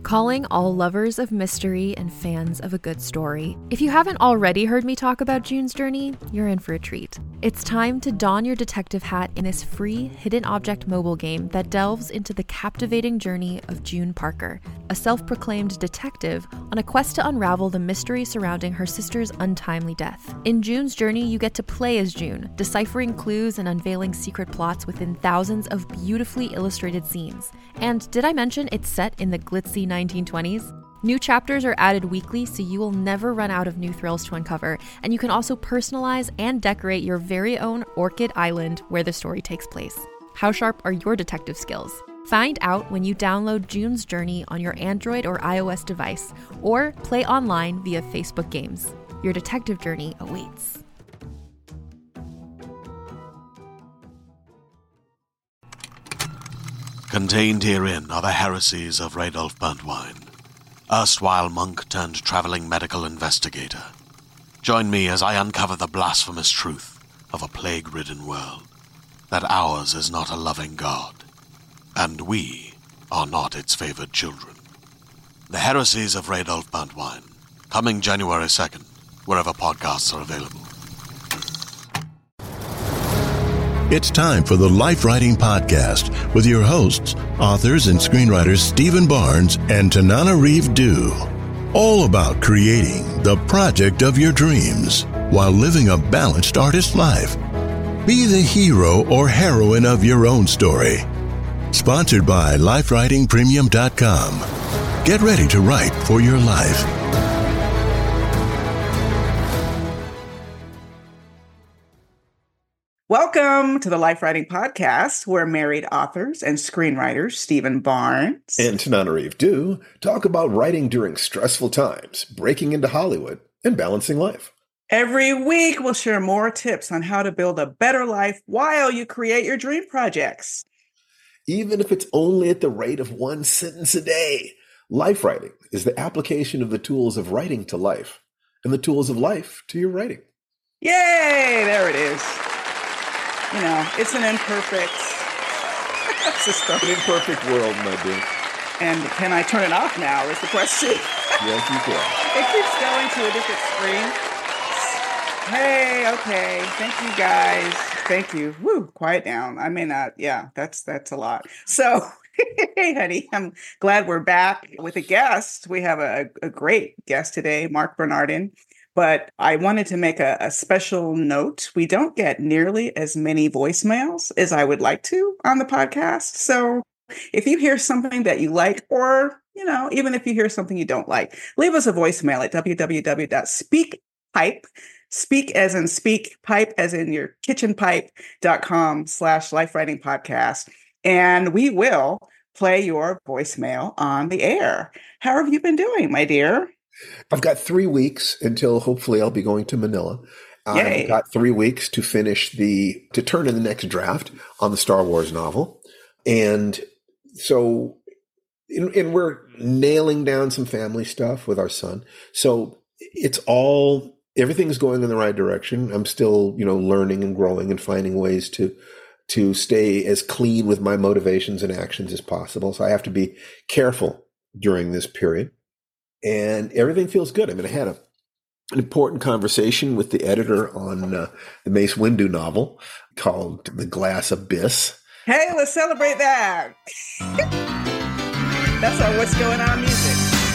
calling all lovers of mystery and fans of a good story. If you haven't already heard me talk about June's Journey, you're in for a treat. It's time to don your detective hat in this free hidden object mobile game that delves into the captivating journey of June Parker, a self-proclaimed detective on a quest to unravel the mystery surrounding her sister's untimely death. In June's Journey, you get to play as June, deciphering clues and unveiling secret plots within thousands of beautifully illustrated scenes. And did I mention it's set in the glitzy 1920s? New chapters are added weekly, so you will never run out of new thrills to uncover, and you can also personalize and decorate your very own Orchid Island where the story takes place. How sharp are your detective skills? Find out when you download June's Journey on your Android or iOS device, or play online via Facebook Games. Your detective journey awaits. Contained herein are the heresies of Radolf Burntwine, erstwhile monk turned traveling medical investigator. Join me as I uncover the blasphemous truth of a plague-ridden world, that ours is not a loving God, and we are not its favored children. The heresies of Radolf Burntwine, coming January 2nd, wherever podcasts are available. It's time for the Life Writing Podcast with your hosts, authors and screenwriters Stephen Barnes and Tanana Reeve Dew. All about creating the project of your dreams while living a balanced artist life. Be the hero or heroine of your own story. Sponsored by LifeWritingPremium.com. Get ready to write for your life. Welcome to the Life Writing Podcast, where married authors and screenwriters Stephen Barnes and Tanana Reeve Dew talk about writing during stressful times, breaking into Hollywood, and balancing life. Every week, we'll share more tips on how to build a better life while you create your dream projects. Even if it's only at the rate of one sentence a day, life writing is the application of the tools of writing to life and the tools of life to your writing. Yay! There it is. You know, it's an imperfect system. An imperfect world, my dear. And can I turn it off now is the question. Yes, you can. It keeps going to a different screen. Hey, okay. Thank you, guys. Thank you. Woo, quiet down. I may not. Yeah, that's a lot. So, hey, honey, I'm glad we're back with a guest. We have a great guest today, Mark Bernardin. But I wanted to make a special note. We don't get nearly as many voicemails as I would like to on the podcast. So if you hear something that you like, or, you know, even if you hear something you don't like, leave us a voicemail at www.speakpipe, speak as in speak, pipe as in your kitchen pipe.com/lifewritingpodcast. And we will play your voicemail on the air. How have you been doing, my dear? I've got 3 weeks until hopefully I'll be going to Manila. Yay. I've got 3 weeks to to turn in the next draft on the Star Wars novel. And so, and we're nailing down some family stuff with our son. So everything's going in the right direction. I'm still, learning and growing and finding ways to stay as clean with my motivations and actions as possible. So I have to be careful during this period. And everything feels good. I mean, I had an important conversation with the editor on the Mace Windu novel called The Glass Abyss. Hey, let's celebrate that. That's our What's Going On music.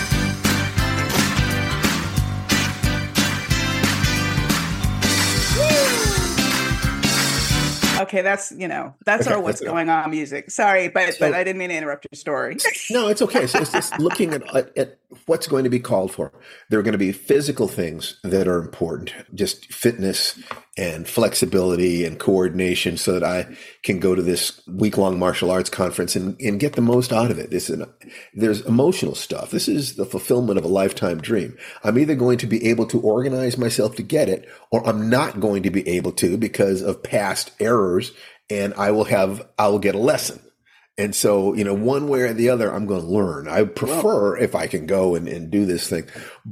Okay, that's our What's Going On music. Sorry, but I didn't mean to interrupt your story. No, it's okay. So it's just looking at what's going to be called for. There are going to be physical things that are important, just fitness and flexibility and coordination so that I can go to this week-long martial arts conference and get the most out of it. There's emotional stuff. This is the fulfillment of a lifetime dream. I'm either going to be able to organize myself to get it, or I'm not going to be able to because of past errors, and I will get a lesson. And so, one way or the other, I'm going to learn. I prefer if I can go and do this thing. But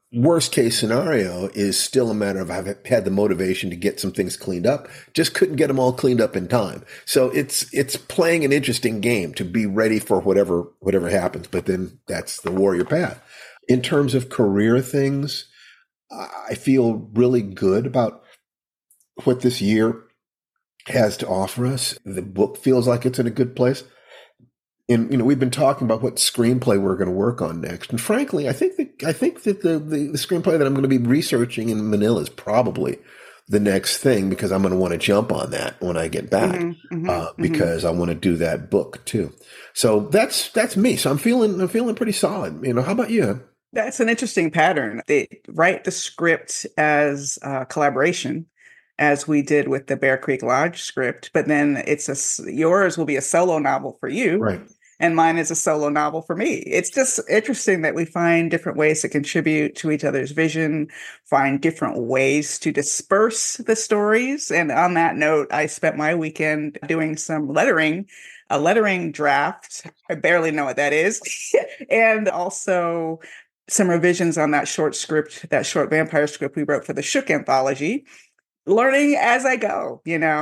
worst case scenario is still a matter of I've had the motivation to get some things cleaned up, just couldn't get them all cleaned up in time. So it's playing an interesting game to be ready for whatever happens. But then that's the warrior path. In terms of career things, I feel really good about what this year has to offer us. The book feels like it's in a good place. And, we've been talking about what screenplay we're going to work on next. And frankly, I think that the screenplay that I'm going to be researching in Manila is probably the next thing, because I'm going to want to jump on that when I get back, because I want to do that book too. So that's me. So I'm feeling pretty solid. How about you? That's an interesting pattern. They write the script as a collaboration, as we did with the Bear Creek Lodge script, but then yours will be a solo novel for you. Right. And mine is a solo novel for me. It's just interesting that we find different ways to contribute to each other's vision, find different ways to disperse the stories. And on that note, I spent my weekend doing some lettering, a lettering draft. I barely know what that is. And also some revisions on that short vampire script we wrote for the Shook anthology. Learning as I go,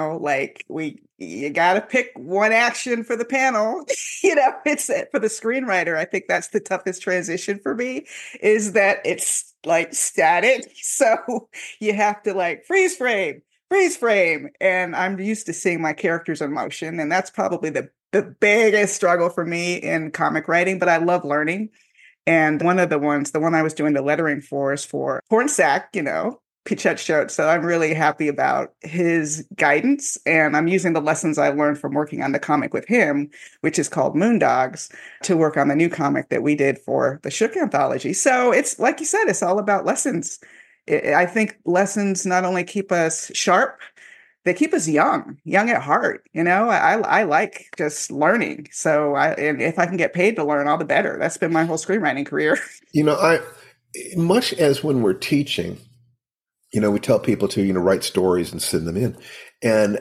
you got to pick one action for the panel. It's for the screenwriter. I think that's the toughest transition for me, is that it's like static. So you have to freeze frame. And I'm used to seeing my characters in motion. And that's probably the biggest struggle for me in comic writing, but I love learning. And the one I was doing the lettering for is for Hornsack, Pichette Choate. So I'm really happy about his guidance. And I'm using the lessons I learned from working on the comic with him, which is called Moondogs, to work on the new comic that we did for the Shook anthology. So it's, like you said, it's all about lessons. I think lessons not only keep us sharp, they keep us young at heart. I like just learning. So and if I can get paid to learn, all the better. That's been my whole screenwriting career. Much as when we're teaching, we tell people to, write stories and send them in, and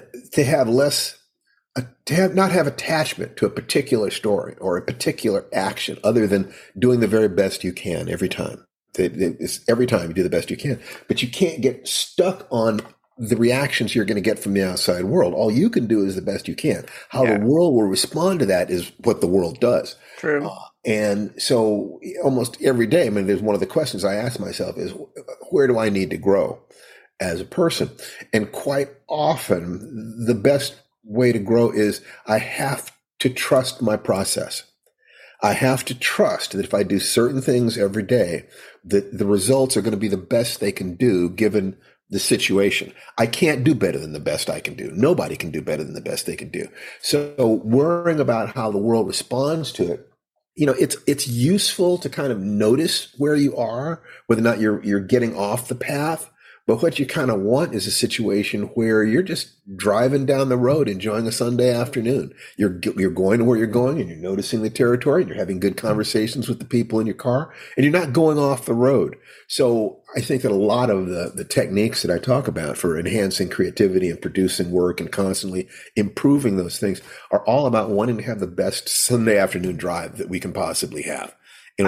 not have attachment to a particular story or a particular action other than doing the very best you can every time. Every time you do the best you can, but you can't get stuck on the reactions you're going to get from the outside world. All you can do is the best you can. How the world will respond to that is what the world does. True. And so almost every day, there's one of the questions I ask myself is, where do I need to grow as a person? And quite often, the best way to grow is I have to trust my process. I have to trust that if I do certain things every day, that the results are going to be the best they can do given the situation. I can't do better than the best I can do. Nobody can do better than the best they can do. So worrying about how the world responds to it, it's useful to kind of notice where you are, whether or not you're getting off the path. But what you kind of want is a situation where you're just driving down the road, enjoying a Sunday afternoon. You're going to where you're going, and you're noticing the territory, and you're having good conversations with the people in your car, and you're not going off the road. So I think that a lot of the techniques that I talk about for enhancing creativity and producing work and constantly improving those things are all about wanting to have the best Sunday afternoon drive that we can possibly have.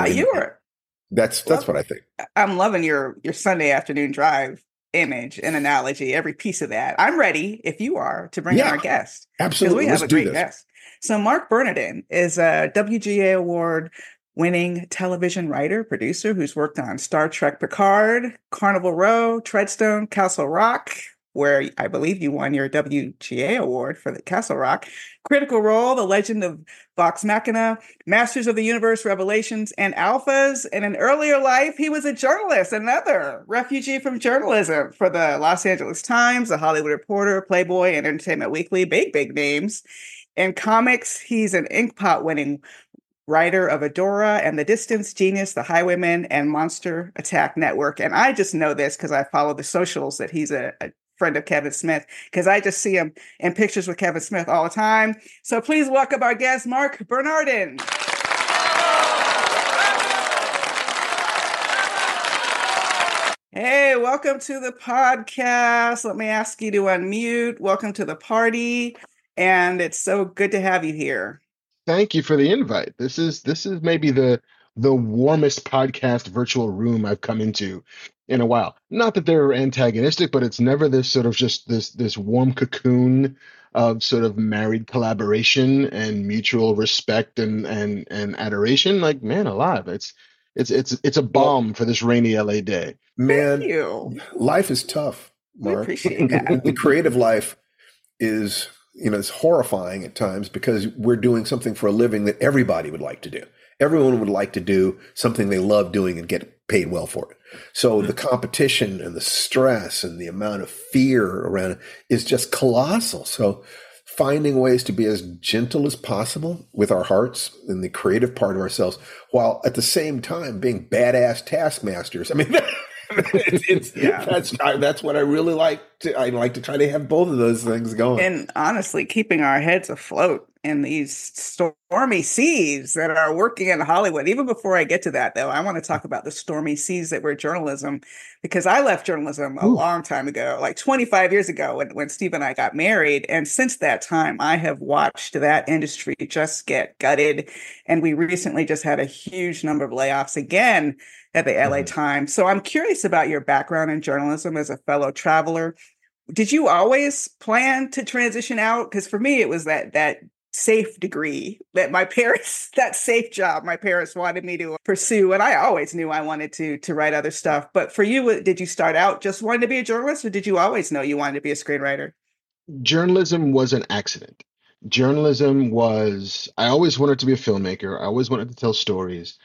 That's what I think. I'm loving your Sunday afternoon drive image and analogy, every piece of that. I'm ready, if you are, to bring in our guest. Absolutely. We have a great guest. So Mark Bernardin is a WGA Award winning television writer, producer who's worked on Star Trek Picard, Carnival Row, Treadstone, Castle Rock, where I believe you won your WGA award for the Castle Rock, Critical Role, The Legend of Vox Machina, Masters of the Universe, Revelations, and Alphas. In an earlier life, he was a journalist, another refugee from journalism for the Los Angeles Times, The Hollywood Reporter, Playboy, and Entertainment Weekly, big names. In comics, he's an Inkpot winning writer of Adora and The Distance, Genius, The Highwaymen, and Monster Attack Network. And I just know this because I follow the socials that he's a friend of Kevin Smith, because I just see him in pictures with Kevin Smith all the time. So please welcome our guest, Mark Bernardin. Hey, welcome to the podcast. Let me ask you to unmute. Welcome to the party. And it's so good to have you here. Thank you for the invite. This is maybe the the warmest podcast virtual room I've come into in a while. Not that they're antagonistic, but it's never this sort of just this warm cocoon of sort of married collaboration and mutual respect and adoration. Like, man alive, it's a Well, balm for this rainy LA day. man, you. life is tough, We Mark. appreciate that. The creative life is, it's horrifying at times because we're doing something for a living that everybody would like to do. Everyone would like to do something they love doing and get paid well for it. So the competition and the stress and the amount of fear around it is just colossal. So finding ways to be as gentle as possible with our hearts and the creative part of ourselves, while at the same time being badass taskmasters. I mean, that's what I really like I like to try to have both of those things going. And honestly, keeping our heads afloat in these stormy seas that are working in Hollywood. Even before I get to that, though, I want to talk about the stormy seas that were journalism, because I left journalism a long time ago, like 25 years ago when Steve and I got married. And since that time, I have watched that industry just get gutted. And we recently just had a huge number of layoffs again at the LA Times. So I'm curious about your background in journalism as a fellow traveler. Did you always plan to transition out? Because for me, it was that safe degree that my parents, that safe job my parents wanted me to pursue. And I always knew I wanted to write other stuff. But for you, did you start out just wanting to be a journalist, or did you always know you wanted to be a screenwriter? Journalism was an accident. Journalism was, I always wanted to be a filmmaker. I always wanted to tell stories.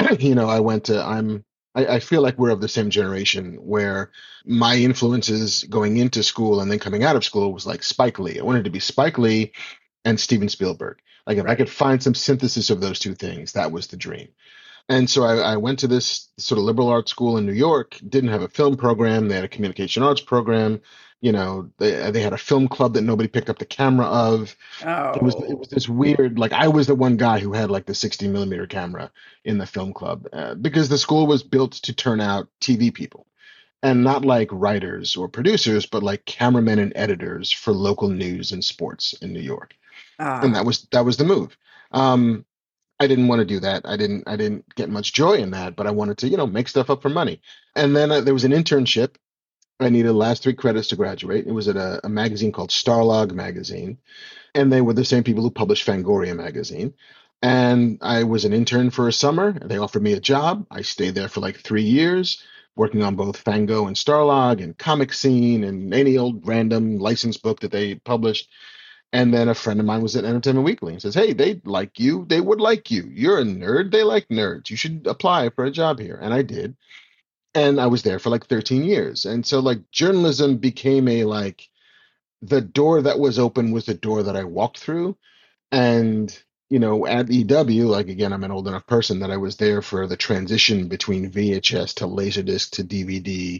I feel like we're of the same generation where my influences going into school and then coming out of school was like Spike Lee. I wanted to be Spike Lee and Steven Spielberg. Like if I could find some synthesis of those two things, that was the dream. And so I went to this sort of liberal arts school in New York, didn't have a film program. They had a communication arts program. They had a film club that nobody picked up the camera of. Oh, It was this weird, like I was the one guy who had like the 60 millimeter camera in the film club because the school was built to turn out TV people, and not like writers or producers, but like cameramen and editors for local news and sports in New York. And that was the move. I didn't want to do that. I didn't get much joy in that, but I wanted to, make stuff up for money. And then there was an internship. I needed the last 3 credits to graduate. It was at a magazine called Starlog magazine, and they were the same people who published Fangoria magazine. And I was an intern for a summer. They offered me a job. I stayed there for like 3 years, working on both Fango and Starlog and Comic Scene and any old random licensed book that they published. And then a friend of mine was at Entertainment Weekly and says, "Hey, they like you. They would like you. You're a nerd. They like nerds. You should apply for a job here." And I did. And I was there for like 13 years. And so like journalism became the door that was open was the door that I walked through. And, at EW, like again, I'm an old enough person that I was there for the transition between VHS to Laserdisc to DVD.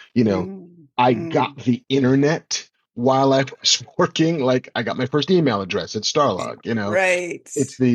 I got the internet while I was working. Like I got my first email address at Starlog, right.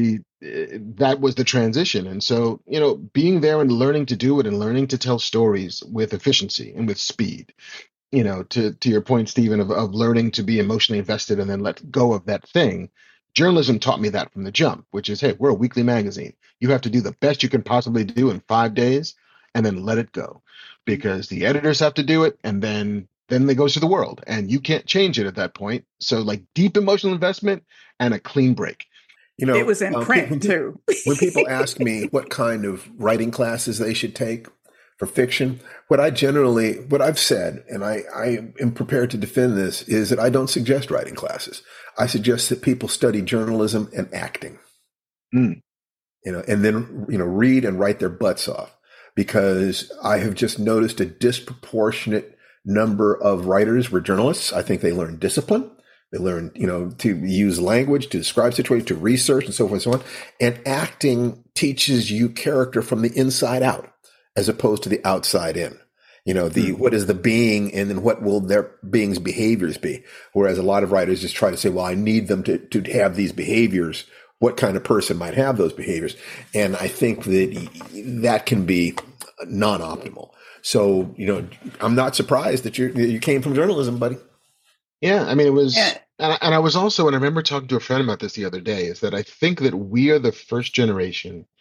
That was the transition. And so, being there and learning to do it and learning to tell stories with efficiency and with speed, to your point, Stephen, of learning to be emotionally invested and then let go of that thing. Journalism taught me that from the jump, which is, hey, we're a weekly magazine. You have to do the best you can possibly do in 5 days and then let it go, because the editors have to do it. And then it goes to the world and you can't change it at that point. So like deep emotional investment and a clean break. It was in print too. When people ask me what kind of writing classes they should take for fiction, what I've said, and I am prepared to defend this, is that I don't suggest writing classes. I suggest that people study journalism and acting, and then, read and write their butts off, because I have just noticed a disproportionate number of writers were journalists. I think they learn discipline. They learn, to use language, to describe situations, to research, and so forth and so on. And acting teaches you character from the inside out, as opposed to the outside in. What is the being, and then what will their being's behaviors be? Whereas a lot of writers just try to say, well, I need them to have these behaviors. What kind of person might have those behaviors? And I think that can be non-optimal. So, I'm not surprised that you came from journalism, buddy. Yeah, I mean, it was, and I was also, and I remember talking to a friend about this the other day, is that I think that we are the first generation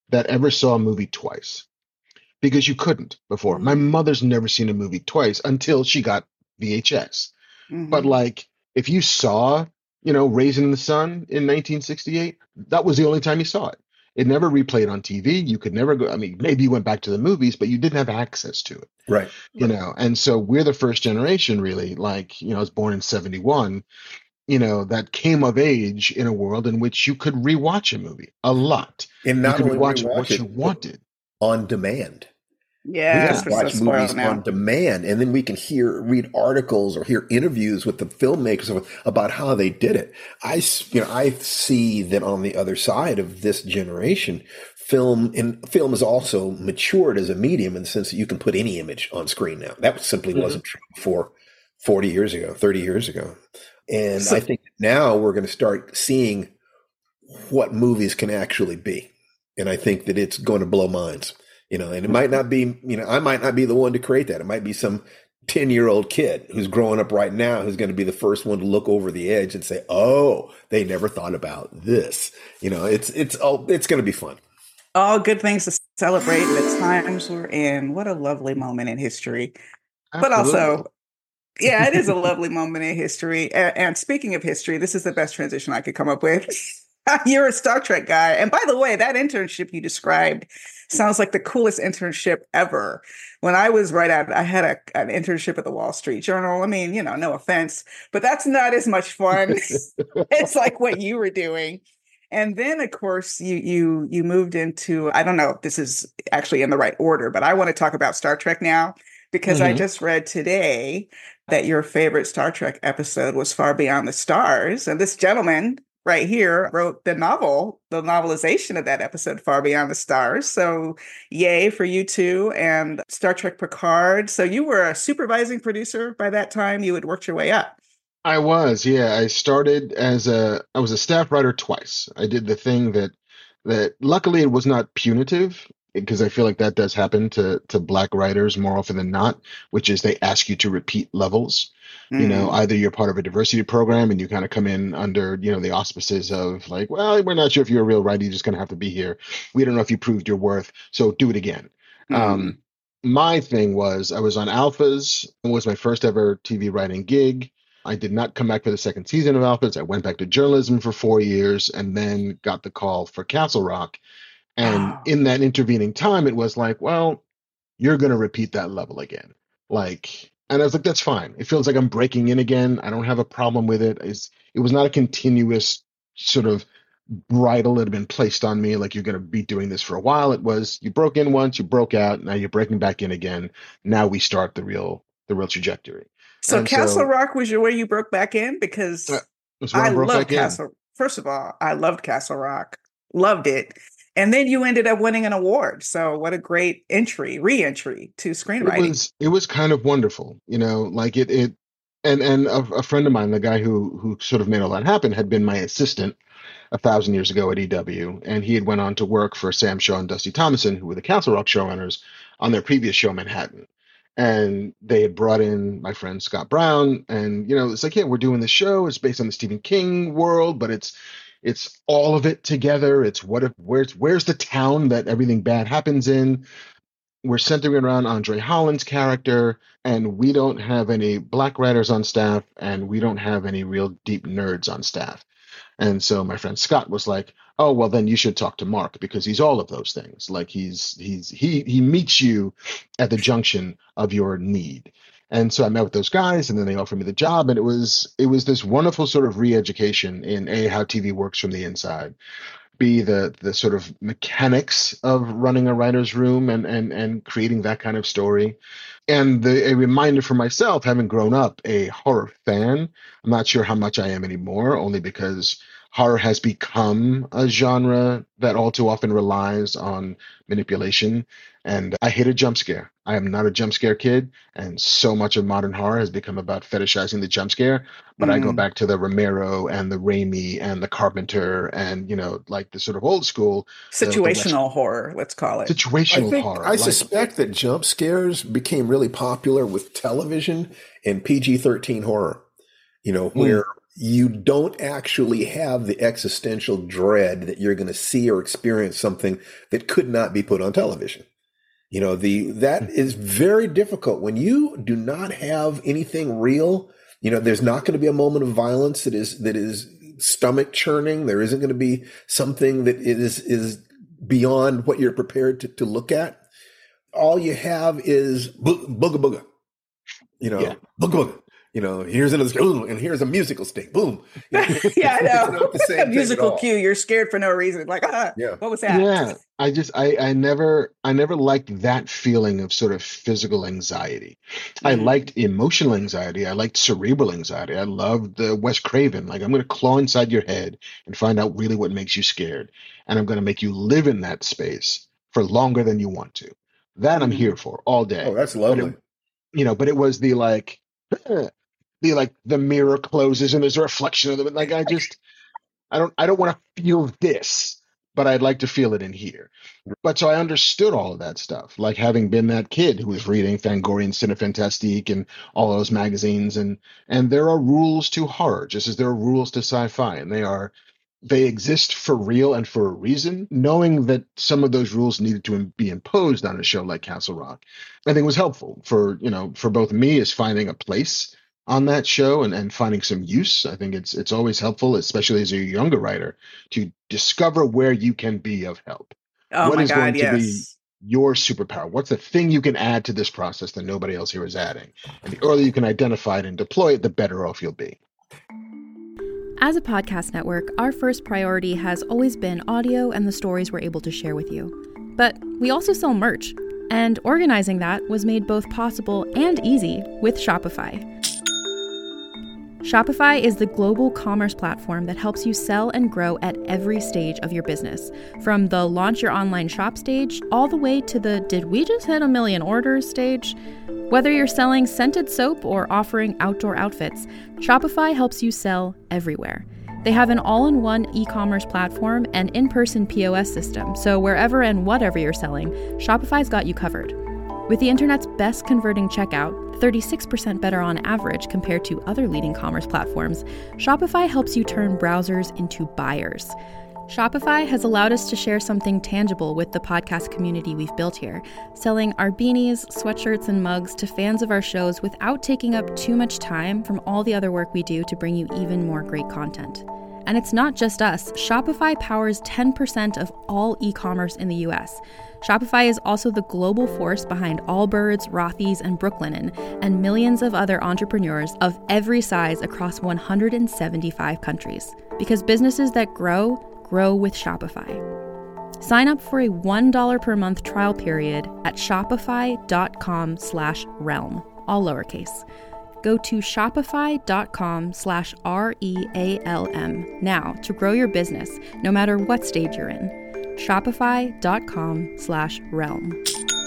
that ever saw a movie twice because you couldn't before. My Mm-hmm. mother's never seen a movie twice until she got VHS. But Mm-hmm. like, if you saw, Raising the Sun in 1968, that was the only time you saw it. It never replayed on TV. You could never go. I mean, maybe you went back to the movies, but you didn't have access to it, Right. And so we're the first generation, really. Like, I was born in 71, that came of age in a world in which you could rewatch a movie a lot. And You not could only rewatch rewatch what you it, but wanted. on demand. We Yes, can we're so watch spoiled movies on now. demand, and then we can read articles or hear interviews with the filmmakers about how they did it. I see that on the other side of this generation, film has also matured as a medium in the sense that you can put any image on screen now. That simply wasn't true before 40 years ago, 30 years ago. And I think now we're going to start seeing what movies can actually be. And I think that it's going to blow minds. And it might not be, I might not be the one to create that. It might be some 10-year-old kid who's growing up right now who's going to be the first one to look over the edge and say, "Oh, they never thought about this." It's going to be fun. All good things to celebrate the times we're in. What a lovely moment in history. But Absolutely. also, yeah, it is a lovely moment in history. And speaking of history, this is the best transition I could come up with. You're a Star Trek guy. And by the way, that internship you described sounds like the coolest internship ever. When I was I had an internship at the Wall Street Journal. I mean, no offense, but that's not as much fun. It's like what you were doing. And then, of course, you moved into, I don't know if this is actually in the right order, but I want to talk about Star Trek now, because I just read today that your favorite Star Trek episode was Far Beyond the Stars. And this gentleman right here wrote the novelization of that episode, Far Beyond the Stars. So yay for you two. And Star Trek Picard. So you were a supervising producer by that time. You had worked your way up. I was, yeah. I started I was a staff writer twice. I did the thing that luckily it was not punitive, because I feel like that does happen to Black writers more often than not, which is they ask you to repeat levels. Either you're part of a diversity program and you kind of come in under, the auspices of like, well, we're not sure if you're a real writer, you're just going to have to be here. We don't know if you proved your worth, so do it again. My thing was I was on Alphas. It was my first ever TV writing gig. I did not come back for the second season of Alphas. I went back to journalism for 4 years and then got the call for Castle Rock. And in that intervening time, it was like, well, you're going to repeat that level again. And I was like, that's fine. It feels like I'm breaking in again. I don't have a problem with it. It was not a continuous sort of bridle that had been placed on me, like you're going to be doing this for a while. It was, you broke in once, you broke out, now you're breaking back in again. Now we start the real trajectory. So Castle Rock was where you broke back in? Because I love Castle. First of all, I loved Castle Rock. Loved it. And then you ended up winning an award. So what a great re-entry to screenwriting. It was kind of wonderful, like it and a friend of mine, the guy who sort of made all that happen, had been my assistant 1,000 years ago at EW, and he had went on to work for Sam Shaw and Dusty Thomason, who were the Castle Rock showrunners on their previous show, Manhattan. And they had brought in my friend Scott Brown, and it's like, yeah, we're doing this show. It's based on the Stephen King world, but it's all of it together. It's where's the town that everything bad happens in? We're centering around Andre Holland's character, and we don't have any Black writers on staff, and we don't have any real deep nerds on staff. And so my friend Scott was like, "Oh, well, then you should talk to Mark, because he's all of those things. Like he meets you at the junction of your need." And so I met with those guys, and then they offered me the job, and it was this wonderful sort of re-education in how TV works from the inside, B, the sort of mechanics of running a writer's room and creating that kind of story, and a reminder for myself, having grown up a horror fan. I'm not sure how much I am anymore, only because horror has become a genre that all too often relies on manipulation. And I hate a jump scare. I am not a jump scare kid. And so much of modern horror has become about fetishizing the jump scare. But I go back to the Romero and the Raimi and the Carpenter and, like the sort of old school. Situational horror, let's call it. Situational horror. I suspect that jump scares became really popular with television and PG-13 horror, where you don't actually have the existential dread that you're going to see or experience something that could not be put on television. You know, that is very difficult when you do not have anything real. You know, there's not going to be a moment of violence that is stomach churning. There isn't going to be something that is beyond what you're prepared to look at. All you have is booga booga. You know, booga booga. You know, here's another, and here's a musical stick. Boom. You know, Yeah, I know. It's not the same A thing musical at all. cue. You're scared for no reason. Like, what was that? Yeah, I never liked that feeling of sort of physical anxiety. I liked emotional anxiety. I liked cerebral anxiety. I loved Wes Craven. Like, I'm going to claw inside your head and find out really what makes you scared, and I'm going to make you live in that space for longer than you want to. That I'm here for all day. Oh, that's lovely. But it was the like, the mirror closes and there's a reflection of them. Like, I don't want to feel this, but I'd like to feel it in here. But so I understood all of that stuff, like having been that kid who was reading Fangoria, Cinefantastique, and all those magazines. And there are rules to horror, just as there are rules to sci-fi, and they exist for real and for a reason. Knowing that some of those rules needed to be imposed on a show like Castle Rock, I think was helpful for both me as finding a place on that show and finding some use. I think it's always helpful, especially as a younger writer, to discover where you can be of help. Oh, What my is God, going to be yes. your superpower? What's the thing you can add to this process that nobody else here is adding? And the earlier you can identify it and deploy it, the better off you'll be. As a podcast network, our first priority has always been audio and the stories we're able to share with you. But we also sell merch, and organizing that was made both possible and easy with Shopify. Shopify is the global commerce platform that helps you sell and grow at every stage of your business, from the launch your online shop stage all the way to the did we just hit 1 million orders stage. Whether you're selling scented soap or offering outdoor outfits, Shopify helps you sell everywhere. They have an all-in-one e-commerce platform and in-person POS system, so wherever and whatever you're selling, Shopify's got you covered. With the internet's best converting checkout, 36% better on average compared to other leading commerce platforms, Shopify helps you turn browsers into buyers. Shopify has allowed us to share something tangible with the podcast community we've built here, selling our beanies, sweatshirts, and mugs to fans of our shows without taking up too much time from all the other work we do to bring you even more great content. And it's not just us. Shopify powers 10% of all e-commerce in the US. Shopify is also the global force behind Allbirds, Rothy's, and Brooklinen, and millions of other entrepreneurs of every size across 175 countries. Because businesses that grow with Shopify. Sign up for a $1 per month trial period at shopify.com/realm, all lowercase. Go to shopify.com/REALM now to grow your business, no matter what stage you're in. Shopify.com/realm.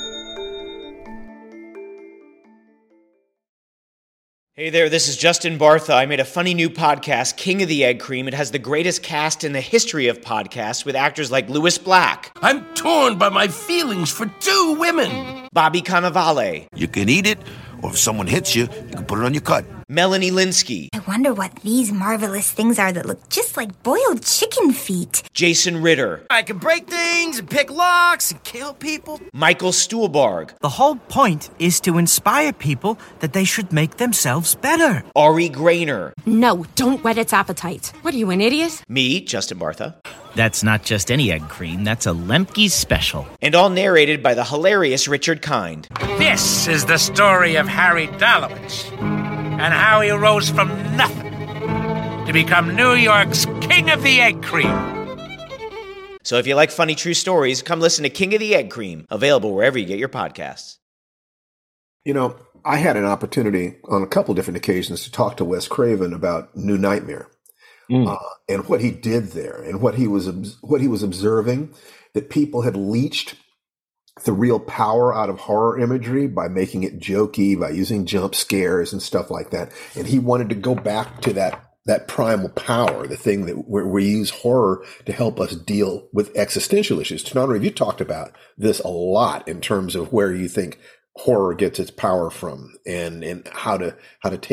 Hey there, this is Justin Bartha. I made a funny new podcast, King of the Egg Cream. It has the greatest cast in the history of podcasts with actors like Louis Black. I'm torn by my feelings for two women. Bobby Cannavale. You can eat it, or if someone hits you, you can put it on your cut. Melanie Linsky. I wonder what these marvelous things are that look just like boiled chicken feet. Jason Ritter. I can break things and pick locks and kill people. Michael Stuhlbarg. The whole point is to inspire people that they should make themselves better. Ari Grainer. No, don't whet its appetite. What are you, an idiot? Me, Justin Bartha. That's not just any egg cream, that's a Lemke's special. And all narrated by the hilarious Richard Kind. This is the story of Harry Dalowitz and how he rose from nothing to become New York's King of the Egg Cream. So if you like funny true stories, come listen to King of the Egg Cream, available wherever you get your podcasts. You know, I had an opportunity on a couple different occasions to talk to Wes Craven about New Nightmare. And what he did there, and what he was observing, that people had leached the real power out of horror imagery by making it jokey, by using jump scares and stuff like that. And he wanted to go back to that primal power, the thing that we use horror to help us deal with existential issues. Tananarive, you talked about this a lot in terms of where you think horror gets its power from, and how to take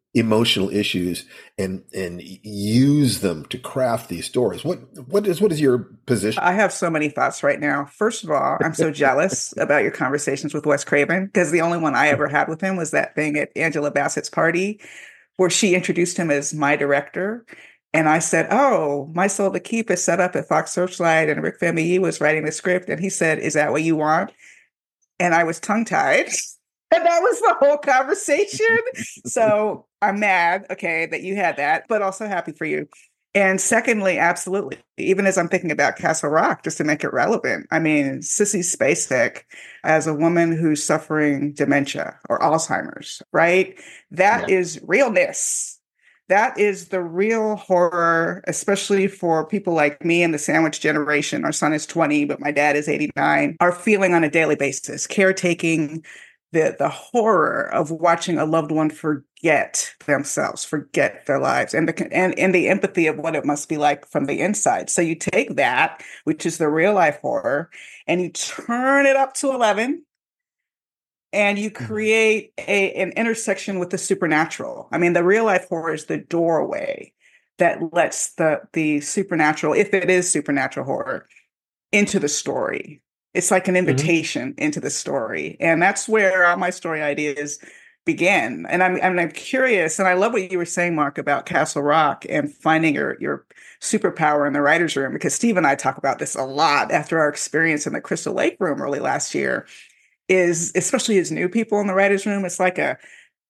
emotional issues and use them to craft these stories. What is your position? I have so many thoughts right now. First of all, I'm so jealous about your conversations with Wes Craven, because the only one I ever had with him was that thing at Angela Bassett's party where she introduced him as my director. And I said, "Oh, My Soul to Keep is set up at Fox Searchlight, and Rick Famuyiwa was writing the script." And he said, "Is that what you want?" And I was tongue-tied. And that was the whole conversation. So I'm mad, okay, that you had that, but also happy for you. And secondly, absolutely, even as I'm thinking about Castle Rock, just to make it relevant, I mean, Sissy Spacek, as a woman who's suffering dementia or Alzheimer's, right? That is realness. That is the real horror, especially for people like me and the sandwich generation. Our son is 20, but my dad is 89, are feeling on a daily basis, caretaking, the horror of watching a loved one forget themselves, forget their lives, and the empathy of what it must be like from the inside. So you take that, which is the real life horror, and you turn it up to 11, and you create an intersection with the supernatural. I mean, the real life horror is the doorway that lets the supernatural, if it is supernatural horror, into the story. It's like an invitation into the story. And that's where all my story ideas begin. And I'm curious, and I love what you were saying, Mark, about Castle Rock and finding your superpower in the writer's room, because Steve and I talk about this a lot after our experience in the Crystal Lake room early last year, is especially as new people in the writer's room, it's like a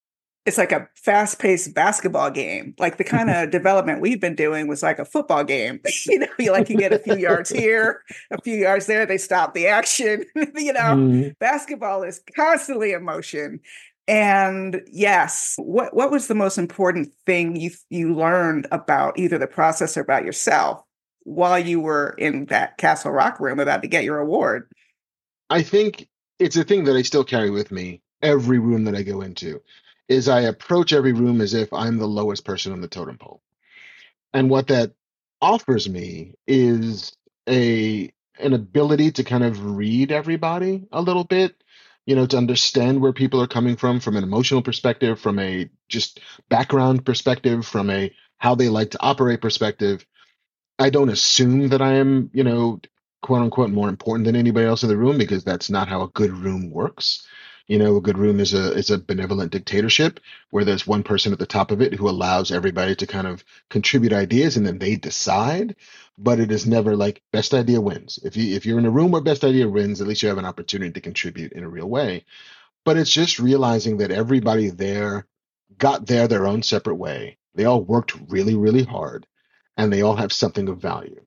fast-paced basketball game. Like the kind of development we've been doing was like a football game. You get a few yards here, a few yards there, they stop the action. Basketball is constantly in motion. And yes, what was the most important thing you learned about either the process or about yourself while you were in that Castle Rock room about to get your award? I think it's a thing that I still carry with me every room that I go into. Is I approach every room as if I'm the lowest person on the totem pole. And what that offers me is an ability to kind of read everybody a little bit, to understand where people are coming from an emotional perspective, from a just background perspective, from a how they like to operate perspective. I don't assume that I am, quote unquote, more important than anybody else in the room, because that's not how a good room works. A good room is a benevolent dictatorship where there's one person at the top of it who allows everybody to kind of contribute ideas and then they decide. But it is never like best idea wins. If you're in a room where best idea wins, at least you have an opportunity to contribute in a real way. But it's just realizing that everybody there got there their own separate way. They all worked really, really hard, and they all have something of value.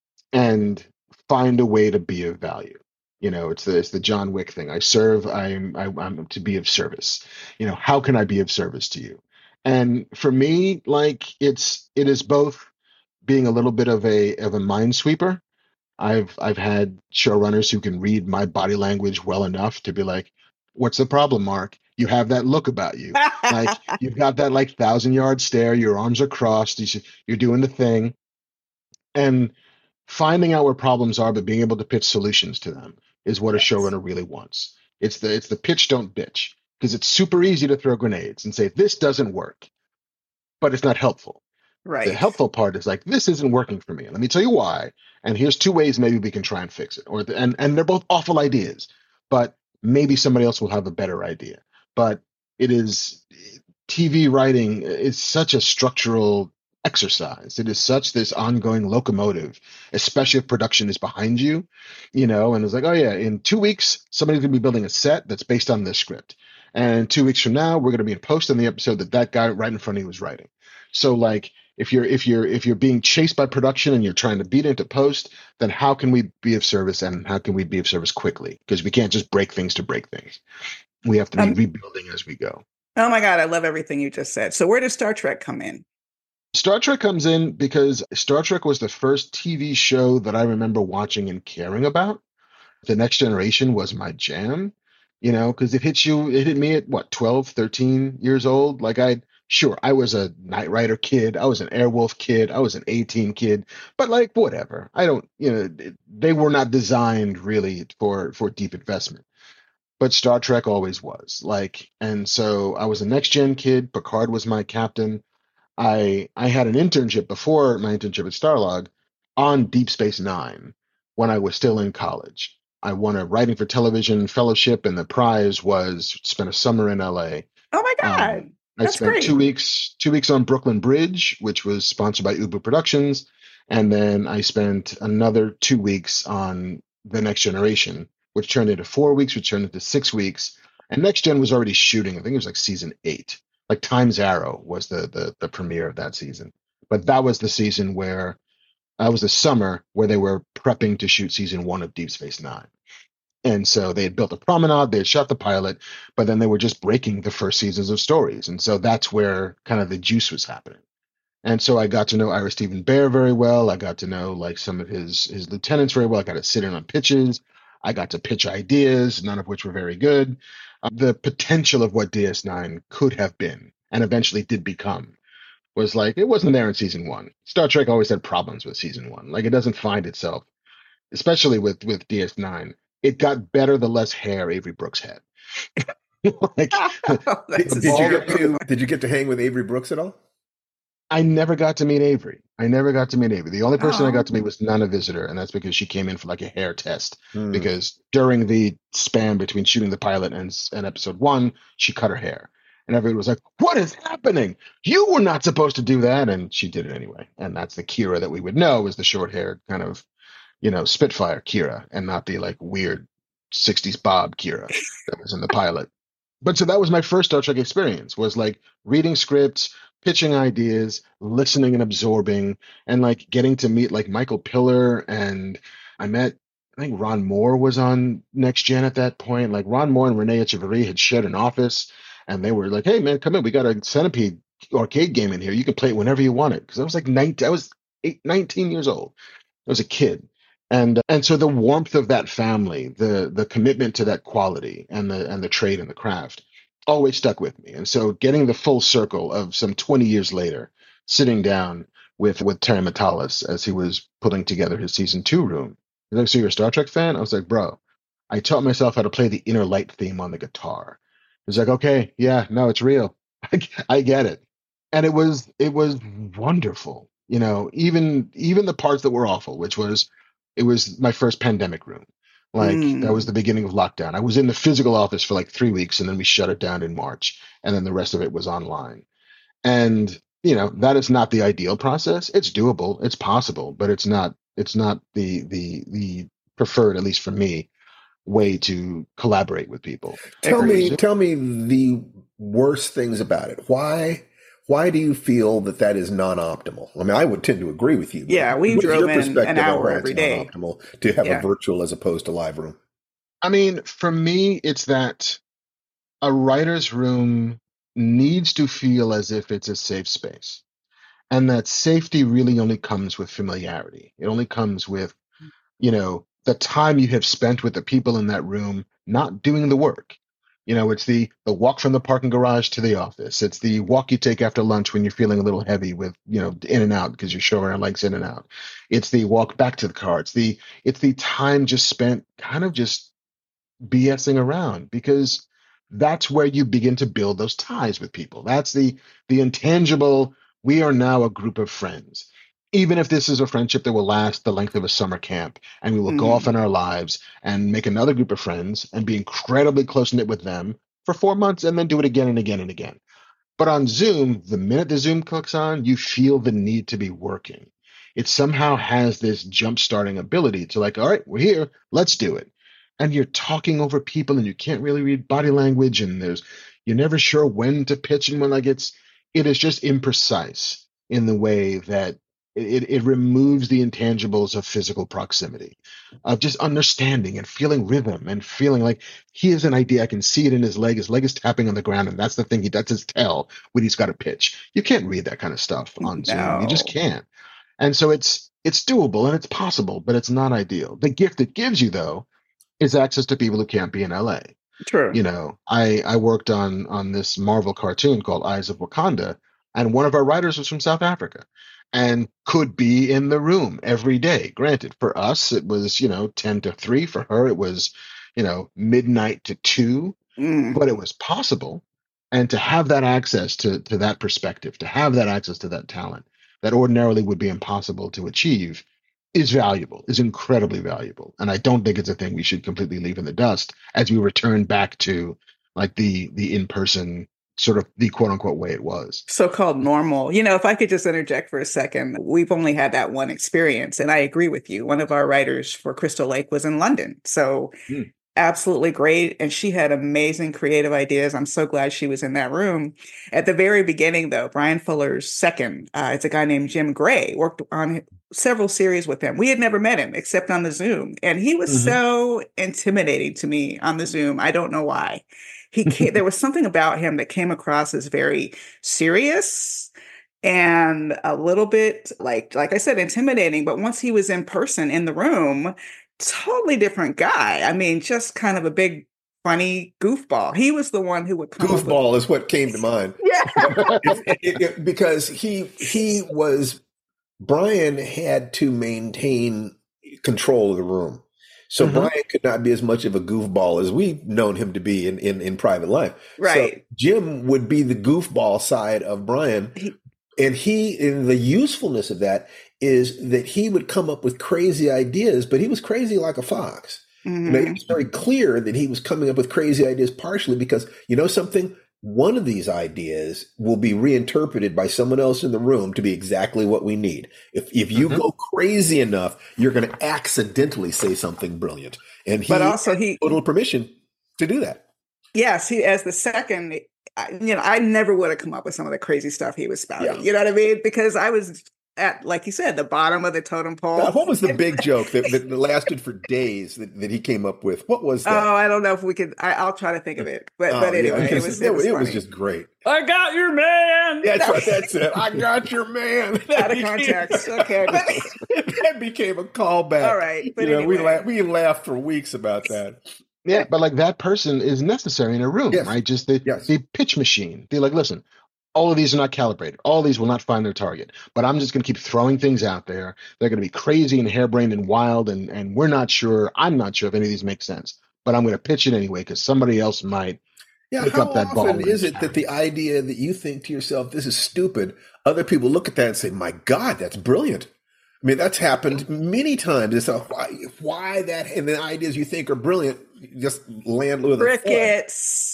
And find a way to be of value. It's the John Wick thing. I serve. I'm to be of service. How can I be of service to you? And for me, like it is both being a little bit of a mind sweeper. I've had showrunners who can read my body language well enough to be like, "What's the problem, Mark? You have that look about you. Like you've got that 1,000-yard stare. Your arms are crossed. You're doing the thing." And finding out where problems are, but being able to pitch solutions to them is what a showrunner really wants. It's the pitch, don't bitch, because it's super easy to throw grenades and say, this doesn't work, but it's not helpful. Right. The helpful part is like, this isn't working for me. Let me tell you why. And here's 2 ways maybe we can try and fix it. And they're both awful ideas, but maybe somebody else will have a better idea. But TV writing is such a structural exercise. It is such this ongoing locomotive, especially if production is behind you, and it's like, oh yeah, in 2 weeks, somebody's going to be building a set that's based on this script. And 2 weeks from now, we're going to be in post on the episode that guy right in front of you was writing. So like, if you're being chased by production and you're trying to beat into post, then how can we be of service, and how can we be of service quickly? Because we can't just break things to break things. We have to be rebuilding as we go. Oh my God, I love everything you just said. So where does Star Trek come in? Star Trek comes in because Star Trek was the first TV show that I remember watching and caring about. The Next Generation was my jam, because it hit me at 12, 13 years old. Like I was a Knight Rider kid. I was an Airwolf kid. I was an A-Team kid, but like, whatever. I don't, they were not designed really for deep investment. but Star Trek always was. Like, and so I was a next gen kid. Picard was my captain. I had an internship before my internship at Starlog on Deep Space Nine when I was still in college. I won a writing for television fellowship, and the prize was spent a summer in LA. Oh my God. I That's spent great. 2 weeks on Brooklyn Bridge, which was sponsored by Ubu Productions, and then I spent another 2 weeks on The Next Generation, which turned into 4 weeks, which turned into 6 weeks. And Next Gen was already shooting. I think it was like season 8. Like Time's Arrow was the premiere of that season. But that was the season where that was the summer where they were prepping to shoot season 1 of Deep Space Nine. And so they had built a promenade, they had shot the pilot, but then they were just breaking the first seasons of stories. And so that's where kind of the juice was happening. And so I got to know Ira Stephen Bear very well. I got to know like some of his lieutenants very well. I got to sit in on pitches. I got to pitch ideas, none of which were very good. The potential of what DS9 could have been and eventually did become was like, it wasn't there in season 1. Star Trek always had problems with season 1. Like it doesn't find itself, especially with DS9. It got better the less hair Avery Brooks had. Like, did you get to hang with Avery Brooks at all? I never got to meet Avery. The only person I got to meet was Nana Visitor, and that's because she came in for like a hair test. Because during the span between shooting the pilot and episode 1, she cut her hair. And everyone was like, "What is happening? You were not supposed to do that." And she did it anyway. And that's the Kira that we would know is the short-haired kind of, Spitfire Kira, and not the like weird 60s Bob Kira that was in the pilot. But so that was my first Star Trek experience, was like reading scripts, pitching ideas, listening and absorbing, and like getting to meet like Michael Piller. And I think Ron Moore was on Next Gen at that point. Like Ron Moore and Renee Echeverry had shared an office, and they were like, "Hey man, come in. We got a Centipede arcade game in here. You can play it whenever you want it." Because I was like 19, I was 19 years old. I was a kid. And so the warmth of that family, the commitment to that quality and the trade and the craft always stuck with me. And so getting the full circle of some 20 years later, sitting down with Terry Matalas as he was putting together his season 2 room. He's like, "So you're a Star Trek fan?" I was like, "Bro, I taught myself how to play the Inner Light theme on the guitar." He's like, "Okay, yeah, no, it's real. I get it." And it was wonderful. Even the parts that were awful, which was, it was my first pandemic room. Like that was the beginning of lockdown. I was in the physical office for like 3 weeks, and then we shut it down in March, and then the rest of it was online. And that is not the ideal process. It's doable, it's possible, but it's not the preferred, at least for me, way to collaborate with people. Tell me the worst things about it. Why do you feel that is non-optimal? I mean, I would tend to agree with you. Yeah, we drove in an hour every day. Non-optimal to have a virtual as opposed to live room. I mean, for me, it's that a writer's room needs to feel as if it's a safe space. And that safety really only comes with familiarity. It only comes with, the time you have spent with the people in that room, not doing the work. It's the walk from the parking garage to the office. It's the walk you take after lunch when you're feeling a little heavy with, in and out because you're showing our legs in and out. It's the walk back to the car. It's the time just spent kind of just BSing around, because that's where you begin to build those ties with people. That's the intangible, we are now a group of friends. Even if this is a friendship that will last the length of a summer camp, and we will go off in our lives and make another group of friends and be incredibly close-knit with them for 4 months and then do it again and again and again. But on Zoom, the minute the Zoom clicks on, you feel the need to be working. It somehow has this jump-starting ability to like, all right, we're here, let's do it. And you're talking over people and you can't really read body language, and you're never sure when to pitch and when, like, it is just imprecise in the way that it removes the intangibles of physical proximity, of just understanding and feeling rhythm and feeling like he has an idea. I can see it in his leg. His leg is tapping on the ground, and that's the thing. That's his tell when he's got to pitch. You can't read that kind of stuff on Zoom. You just can't. And so it's doable and it's possible, but it's not ideal. The gift it gives you, though, is access to people who can't be in LA. True. I worked on this Marvel cartoon called Eyes of Wakanda, and one of our writers was from South Africa and could be in the room every day. Granted, for us, it was, 10 to 3. For her, it was, midnight to 2, but it was possible. And to have that access to that perspective, to have that access to that talent that ordinarily would be impossible to achieve is valuable, is incredibly valuable. And I don't think it's a thing we should completely leave in the dust as we return back to like the in-person sort of the quote unquote way it was. So-called normal. If I could just interject for a second, we've only had that one experience. And I agree with you. One of our writers for Crystal Lake was in London. So absolutely great. And she had amazing creative ideas. I'm so glad she was in that room. At the very beginning, though, Bryan Fuller's second, it's a guy named Jim Gray, worked on several series with him. We had never met him except on the Zoom. And he was so intimidating to me on the Zoom. I don't know why. There was something about him that came across as very serious and a little bit like I said, intimidating. But once he was in person in the room, totally different guy. I mean, just kind of a big, funny goofball. He was the one who would come goofball is what came to mind. Yeah. Because Bryan had to maintain control of the room. So Bryan could not be as much of a goofball as we've known him to be in private life. Right. So Jim would be the goofball side of Bryan. And the usefulness of that is that he would come up with crazy ideas, but he was crazy like a fox. It was very clear that he was coming up with crazy ideas partially because, something, one of these ideas will be reinterpreted by someone else in the room to be exactly what we need. If you go crazy enough, you're going to accidentally say something brilliant. And he had total permission to do that. Yes, he as the second, I never would have come up with some of the crazy stuff he was spouting. Yeah. You know what I mean? Because I was at, like you said, the bottom of the totem pole. Now, what was the big joke that lasted for days that he came up with? What was that? Oh, I don't know if we could. I'll try to think of it. But anyway, it was just great. I got your man. That's right. That's it. I got your man. Out of context. Okay. That became a callback. All right. But anyway. we laughed for weeks about that. Yeah, but like that person is necessary in a room, right? Just the pitch machine. They're like, listen, all of these are not calibrated. All of these will not find their target. But I'm just going to keep throwing things out there. They're going to be crazy and harebrained and wild, and we're not sure. I'm not sure if any of these make sense. But I'm going to pitch it anyway because somebody else might pick up that ball. How often is it that the idea that you think to yourself, this is stupid, other people look at that and say, my God, that's brilliant. I mean, that's happened many times. It's why that, and the ideas you think are brilliant just land with crickets.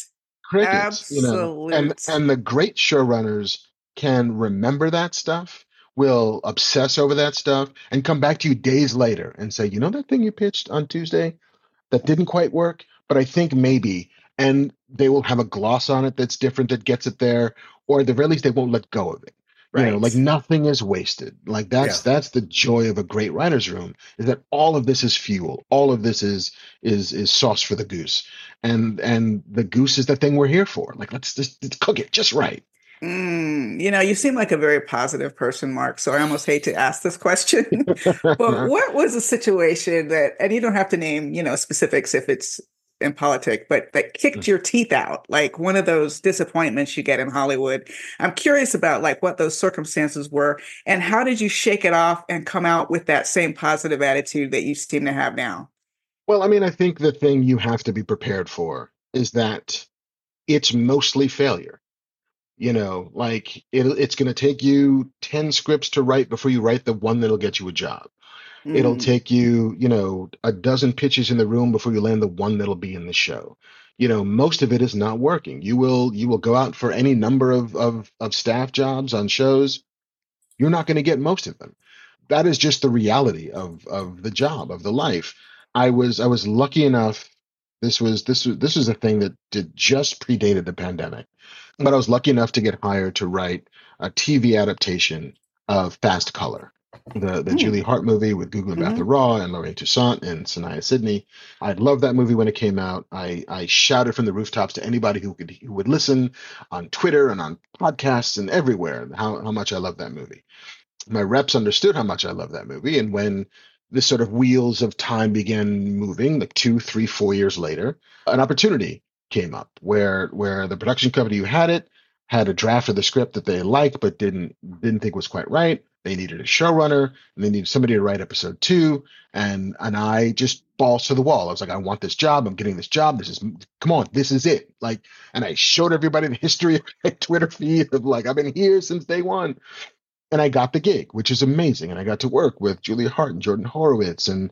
Absolutely. And the great showrunners can remember that stuff, will obsess over that stuff, and come back to you days later and say, that thing you pitched on Tuesday that didn't quite work, but I think maybe, and they will have a gloss on it that's different that gets it there, or at the very least they won't let go of it. Right. Like nothing is wasted. Like that's the joy of a great writer's room, is that all of this is fuel. All of this is sauce for the goose. And the goose is the thing we're here for. Like let's cook it just right. You seem like a very positive person, Mark. So I almost hate to ask this question. But what was a situation that, and you don't have to name, specifics if it's in politics, but that kicked your teeth out, like one of those disappointments you get in Hollywood. I'm curious about like what those circumstances were and how did you shake it off and come out with that same positive attitude that you seem to have now? Well, I mean, I think the thing you have to be prepared for is that it's mostly failure. Like it's going to take you 10 scripts to write before you write the one that'll get you a job. It'll take you, a dozen pitches in the room before you land the one that'll be in the show. Most of it is not working. You will go out for any number of staff jobs on shows. You're not going to get most of them. That is just the reality of the job, of the life. I was lucky enough. This was a thing that just predated the pandemic, but I was lucky enough to get hired to write a TV adaptation of Fast Color. The Julie Hart movie with Gugu Mbatha-Raw and Lorraine Toussaint and Sanaya Sidney. I loved that movie when it came out. I shouted from the rooftops to anybody who would listen on Twitter and on podcasts and everywhere how much I loved that movie. My reps understood how much I loved that movie, and when the sort of wheels of time began moving, like 2, 3, 4 years later, an opportunity came up where the production company who had it had a draft of the script that they liked but didn't think was quite right. They needed a showrunner, and they needed somebody to write episode 2. And I just balls to the wall. I was like, I want this job. I'm getting this job. Come on, this is it. Like, and I showed everybody the history of my Twitter feed of like, I've been here since day one. And I got the gig, which is amazing. And I got to work with Julia Hart and Jordan Horowitz and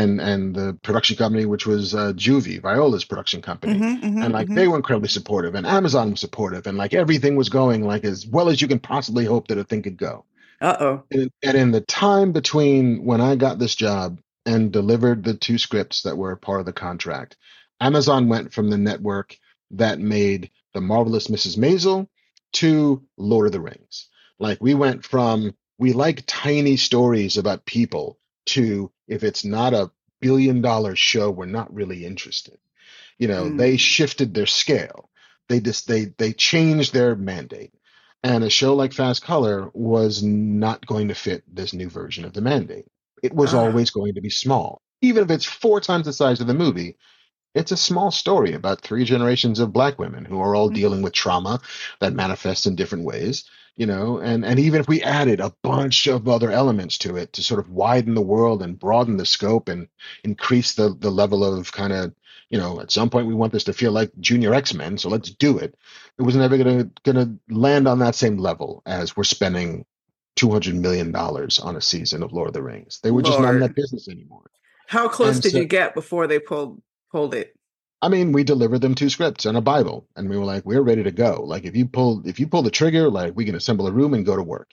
the production company, which was Juvie, Viola's production company. They were incredibly supportive, and Amazon was supportive, and like everything was going like as well as you can possibly hope that a thing could go. And in the time between when I got this job and delivered the 2 scripts that were part of the contract, Amazon went from the network that made The Marvelous Mrs. Maisel to Lord of the Rings. Like, we went from, we like tiny stories about people, to, if it's not a billion-dollar show, we're not really interested. You know, they shifted their scale. They changed their mandate. And a show like Fast Color was not going to fit this new version of the mandate. It was always going to be small. Even if it's 4 times the size of the movie, it's a small story about 3 generations of Black women who are all dealing with trauma that manifests in different ways. You know, and even if we added a bunch of other elements to it to sort of widen the world and broaden the scope and increase the level of kind of, you know, at some point we want this to feel like Junior X-Men, so let's do it. It was never gonna land on that same level as we're spending $200 million on a season of Lord of the Rings. They were just not in that business anymore. How close did you get before they pulled it? I mean, we delivered them 2 scripts and a Bible, and we were like, we're ready to go. Like, if you pull the trigger, like, we can assemble a room and go to work.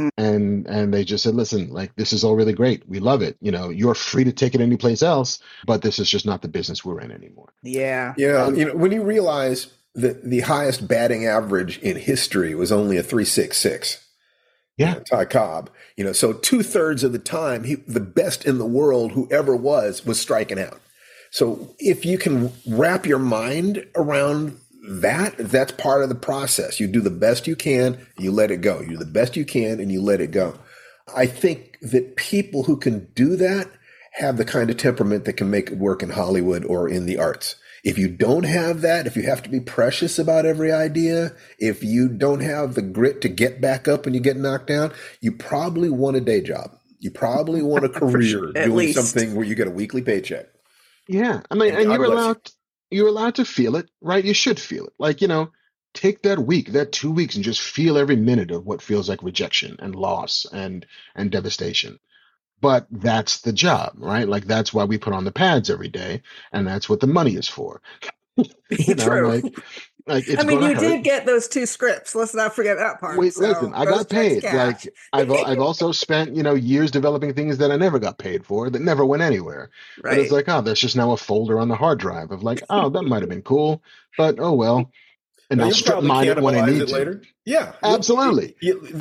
And they just said, listen, like, this is all really great. We love it. You know, you're free to take it anyplace else, but this is just not the business we're in anymore. Yeah. Yeah. You know, when you realize that the highest batting average in history was only a 3.66. Yeah. Ty Cobb, you know, so 2/3 of the time, the best in the world, whoever was striking out. So if you can wrap your mind around that, that's part of the process. You do the best you can, and you let it go. You do the best you can, and you let it go. I think that people who can do that have the kind of temperament that can make it work in Hollywood or in the arts. If you don't have that, if you have to be precious about every idea, if you don't have the grit to get back up when you get knocked down, you probably want a day job. You probably want a career doing something where you get a weekly paycheck. Yeah, I mean, and you're allowed to feel it, right? You should feel it. Like, you know, take that week, that 2 weeks, and just feel every minute of what feels like rejection and loss and devastation. But that's the job, right? Like, that's why we put on the pads every day, and that's what the money is for. You know, True. Like it's I mean, you hurt. did get those 2 scripts. Let's not forget that part. Wait, So listen, I those got paid. checks Like cash. I've also spent, you know, years developing things that I never got paid for, that never went anywhere. But it's like, oh, that's just now a folder on the hard drive of like, oh, that might have been cool, but oh well. And I'll strip mine it when I need to. Later. Yeah, absolutely.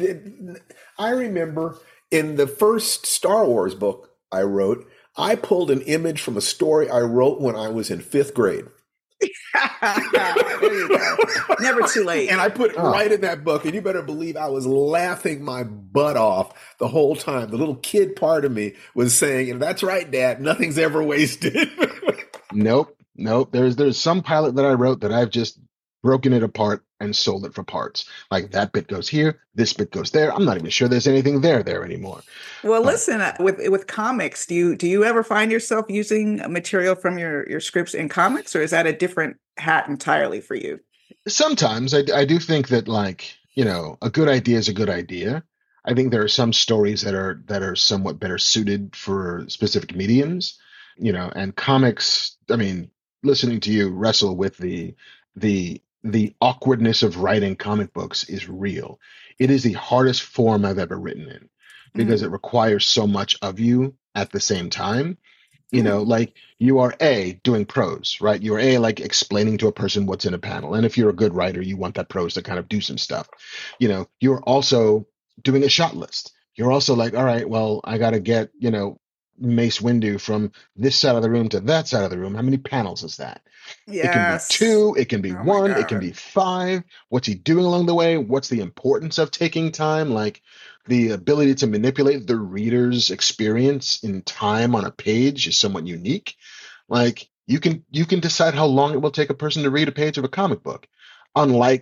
I remember in the first Star Wars book I wrote, I pulled an image from a story I wrote when I was in 5th grade. There you go. Never too late. And I put it right in that book, and you better believe I was laughing my butt off the whole time. The little kid part of me was saying, that's right, Dad, nothing's ever wasted. Nope. There's some pilot that I wrote that I've just broken it apart and sold it for parts. Like, that bit goes here, this bit goes there. I'm not even sure there's anything there anymore. Well, listen, with comics, do you ever find yourself using material from your scripts in comics, or is that a different hat entirely for you? Sometimes I do think that, like, you know, a good idea is a good idea. I think there are some stories that are somewhat better suited for specific mediums, you know, and comics. I mean, listening to you wrestle with the awkwardness of writing comic books is real. It is the hardest form I've ever written in, because it requires so much of you at the same time. You know, like, you are doing prose, right? You are like explaining to a person what's in a panel. And if you're a good writer, you want that prose to kind of do some stuff. You know, you're also doing a shot list. You're also like, all right, well, I got to get, you know, Mace Windu from this side of the room to that side of the room. How many panels is that? Yes. It can be 2, it can be 1, it can be 5. What's he doing along the way? What's the importance of taking time? Like, the ability to manipulate the reader's experience in time on a page is somewhat unique. Like, you can decide how long it will take a person to read a page of a comic book. Unlike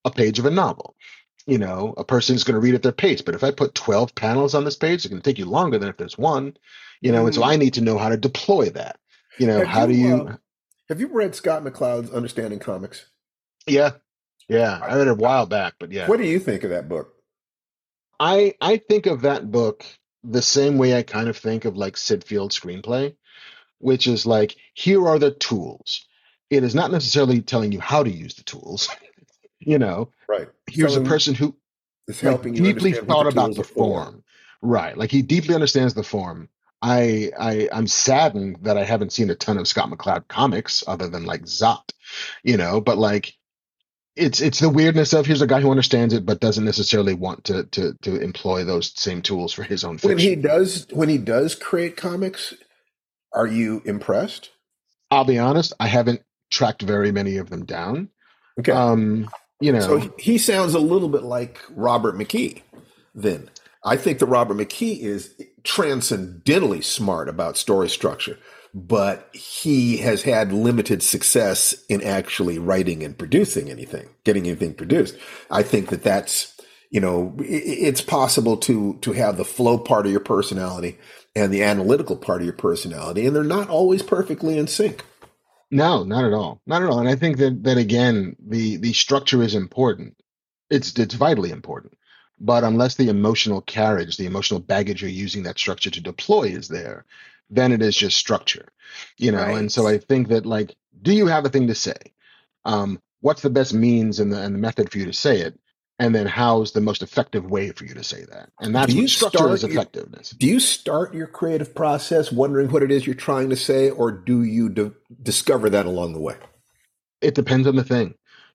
a page of a novel. A person's going to read at their pace, but if I put 12 panels on this page, it's going to take you longer than if there's one, and so I need to know how to deploy that. Have you read Scott McCloud's Understanding Comics? Yeah. I read it a while back, but yeah. What do you think of that book? I think of that book the same way I kind of think of like Sid Field's screenplay, which is like, here are the tools. It is not necessarily telling you how to use the tools. Right. Here's a person who is helping you deeply thought about the form. form. Right. Like he deeply understands the form. I'm saddened that I haven't seen a ton of Scott McCloud comics other than like Zot, but like it's the weirdness of here's a guy who understands it but doesn't necessarily want to employ those same tools for his own fiction. When he does create comics, are you impressed? I'll be honest, I haven't tracked very many of them down. Okay. So he sounds a little bit like Robert McKee then. I think that Robert McKee is transcendently smart about story structure, but he has had limited success in actually writing and producing anything, getting anything produced. I think that that's, it's possible to have the flow part of your personality and the analytical part of your personality, and they're not always perfectly in sync. No, not at all. Not at all. And I think that again, the structure is important. It's vitally important. But unless the emotional carriage, the emotional baggage you're using that structure to deploy is there, then it is just structure, Right. And so I think that like, do you have a thing to say? What's the best means and the method for you to say it? And then how's the most effective way for you to say that? And that's what structure is effectiveness. Do you start your creative process wondering what it is you're trying to say, or do you discover that along the way? It depends on the thing.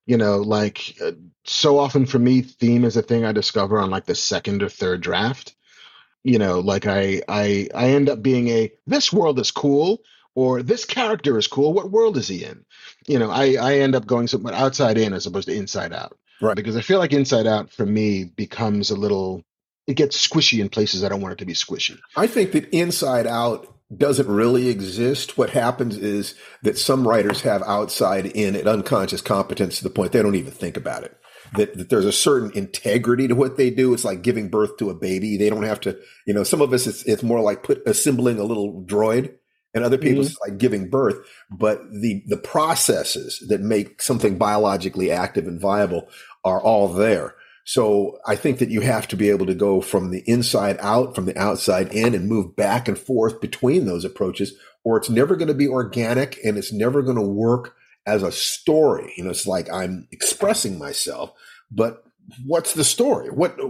So often for me, theme is a thing I discover on like the second or third draft. Like I end up being this world is cool, or this character is cool. What world is he in? I end up going somewhat outside in as opposed to inside out. Right. Because I feel like inside out for me becomes it gets squishy in places I don't want it to be squishy. I think that inside out doesn't really exist. What happens is that some writers have outside in and unconscious competence to the point they don't even think about it. That there's a certain integrity to what they do. It's like giving birth to a baby. They don't have to, some of us, it's more like assembling a little droid, and other people it's like giving birth. But the processes that make something biologically active and viable are all there. So I think that you have to be able to go from the inside out, from the outside in, and move back and forth between those approaches, or it's never going to be organic and it's never going to work as a story. It's like I'm expressing myself, but what's the story?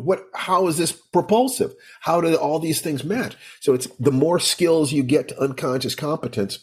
How is this propulsive? How do all these things match? So it's the more skills you get to unconscious competence,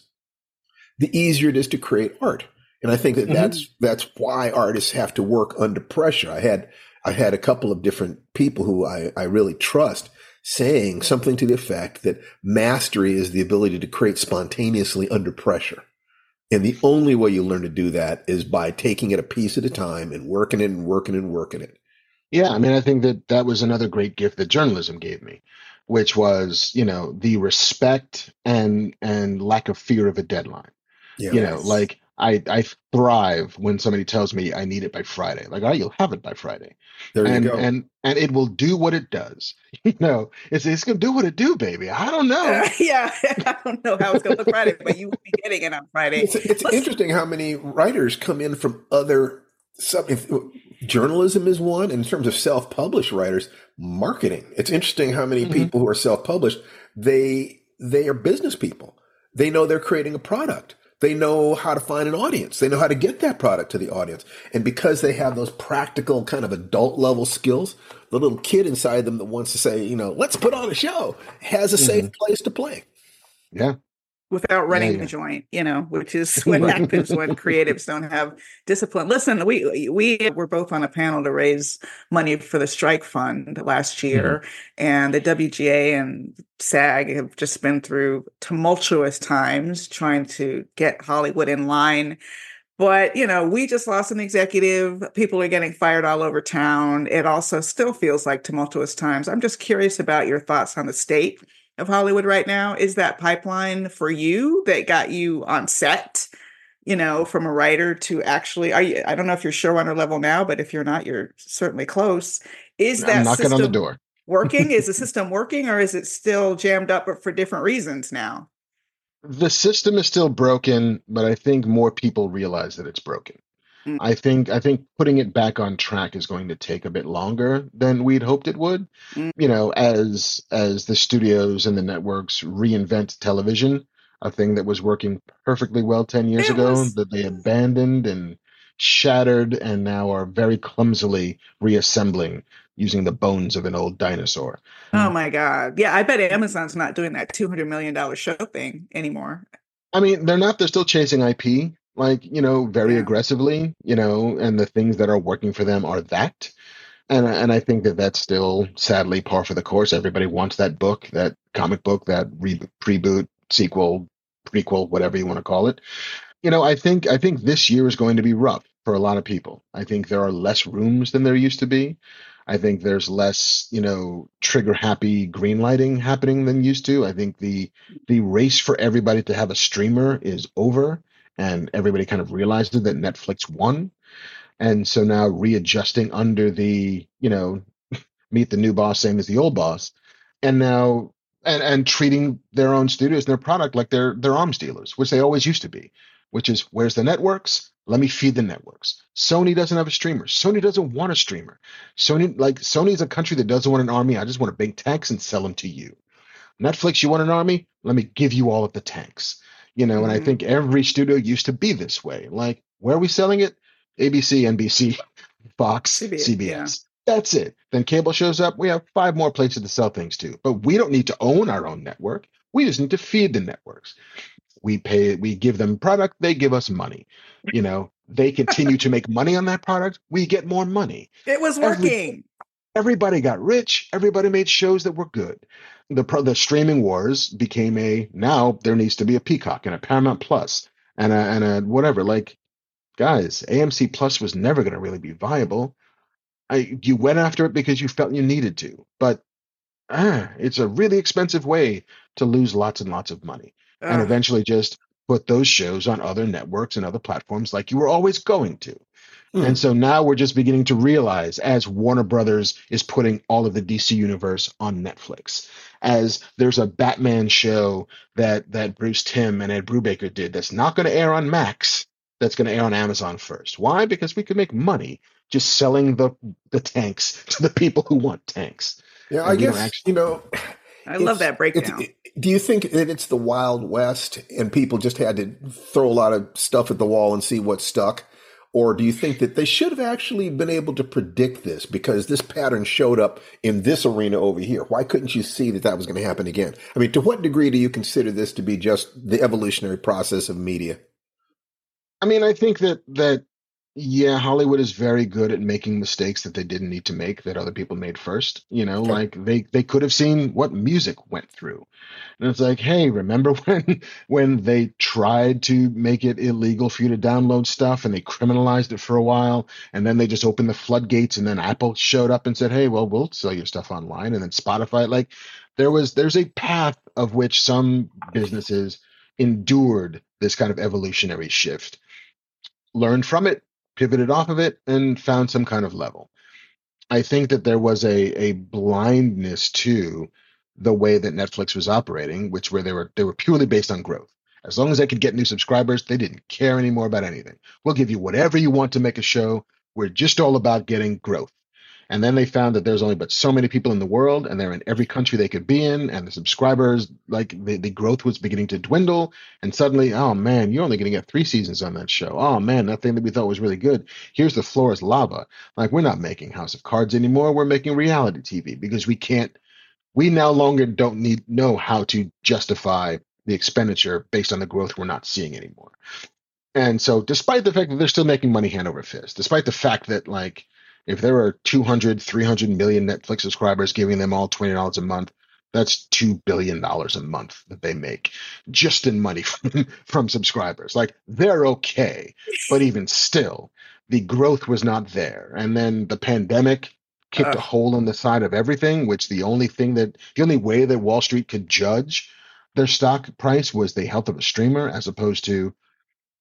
the easier it is to create art. And I think that that's why artists have to work under pressure. I had a couple of different people who I really trust saying something to the effect that mastery is the ability to create spontaneously under pressure. And the only way you learn to do that is by taking it a piece at a time and working it and working and working it. Yeah, I mean, I think that was another great gift that journalism gave me, which was, the respect and lack of fear of a deadline. Yeah. Like I thrive when somebody tells me I need it by Friday. Like, all right, you'll have it by Friday. There you go. And it will do what it does. It's going to do what it do, baby. I don't know. Yeah, I don't know how it's going to look Friday, but you will be getting it on Friday. It's interesting how many writers come in from other journalism is one. In terms of self-published writers, marketing. It's interesting how many people who are self-published, they are business people. They know they're creating a product. They know how to find an audience. They know how to get that product to the audience. And because they have those practical kind of adult level skills, the little kid inside them that wants to say, let's put on a show has a safe place to play. Yeah. Without running the joint, which is what happens when creatives don't have discipline. Listen, we were both on a panel to raise money for the strike fund last year, and the WGA and SAG have just been through tumultuous times trying to get Hollywood in line. But, we just lost an executive. People are getting fired all over town. It also still feels like tumultuous times. I'm just curious about your thoughts on the state of Hollywood right now. Is that pipeline for you that got you on set, from a writer to actually, I don't know if you're showrunner level now, but if you're not, you're certainly close. Is I'm that knocking on the system door. working? Is the system working, or is it still jammed up but for different reasons now? The system is still broken, but I think more people realize that it's broken. I think putting it back on track is going to take a bit longer than we'd hoped it would. As the studios and the networks reinvent television, a thing that was working perfectly well 10 years ago, that they abandoned and shattered and now are very clumsily reassembling using the bones of an old dinosaur. Oh my God. Yeah, I bet Amazon's not doing that $200 million show thing anymore. I mean, they're not. They're still chasing IP, very aggressively, and the things that are working for them are that. And I think that that's still sadly par for the course. Everybody wants that book, that comic book, that reboot, sequel, prequel, whatever you want to call it. I think this year is going to be rough for a lot of people. I think there are less rooms than there used to be. I think there's less, trigger happy green lighting happening than used to. I think the race for everybody to have a streamer is over, and everybody kind of realized that Netflix won. And so now readjusting under the, meet the new boss, same as the old boss. And now, and treating their own studios and their product like they're arms dealers, which they always used to be, which is, where's the networks? Let me feed the networks. Sony doesn't have a streamer. Sony doesn't want a streamer. Sony is a country that doesn't want an army. I just want to big tanks and sell them to you. Netflix, you want an army? Let me give you all of the tanks. And I think every studio used to be this way. Like, where are we selling it? ABC, NBC, Fox, CBS. Yeah. That's it. Then cable shows up. We have 5 more places to sell things to. But we don't need to own our own network. We just need to feed the networks. We give them product. They give us money. They continue to make money on that product. We get more money. It was working. Everybody got rich. Everybody made shows that were good. The streaming wars became now there needs to be a Peacock and a Paramount Plus and a whatever. Like, guys, AMC Plus was never going to really be viable. You went after it because you felt you needed to, but it's a really expensive way to lose lots and lots of money, and eventually just put those shows on other networks and other platforms like you were always going to. And so now we're just beginning to realize, as Warner Brothers is putting all of the DC universe on Netflix, as there's a Batman show that Bruce Timm and Ed Brubaker did that's not going to air on Max, that's going to air on Amazon first. Why? Because we could make money just selling the tanks to the people who want tanks. Yeah, I guess, I love that breakdown. Do you think that it's the Wild West and people just had to throw a lot of stuff at the wall and see what stuck? Or do you think that they should have actually been able to predict this because this pattern showed up in this arena over here? Why couldn't you see that was going to happen again? I mean, to what degree do you consider this to be just the evolutionary process of media? I mean, I think that Hollywood is very good at making mistakes that they didn't need to make that other people made first. Like they could have seen what music went through. And it's like, hey, remember when they tried to make it illegal for you to download stuff and they criminalized it for a while, and then they just opened the floodgates, and then Apple showed up and said, hey, well, we'll sell your stuff online, and then Spotify. Like there's a path of which some businesses endured this kind of evolutionary shift, learned from it, pivoted off of it, and found some kind of level. I think that there was a blindness to the way that Netflix was operating, where they were purely based on growth. As long as they could get new subscribers, they didn't care anymore about anything. We'll give you whatever you want to make a show. We're just all about getting growth. And then they found that there's only but so many people in the world, and they're in every country they could be in, and the subscribers, like the growth was beginning to dwindle. And suddenly, oh man, you're only going to get 3 seasons on that show. Oh man, that thing that we thought was really good, here's the floor is lava. Like, we're not making House of Cards anymore. We're making reality TV because we no longer don't know how to justify the expenditure based on the growth we're not seeing anymore. And so despite the fact that they're still making money hand over fist, despite the fact that, like, if there are 200, 300 million Netflix subscribers giving them all $20 a month, that's $2 billion a month that they make just in money from subscribers. Like, they're okay. But even still, the growth was not there. And then the pandemic kicked a hole in the side of everything, which the only way that Wall Street could judge their stock price was the health of a streamer, as opposed to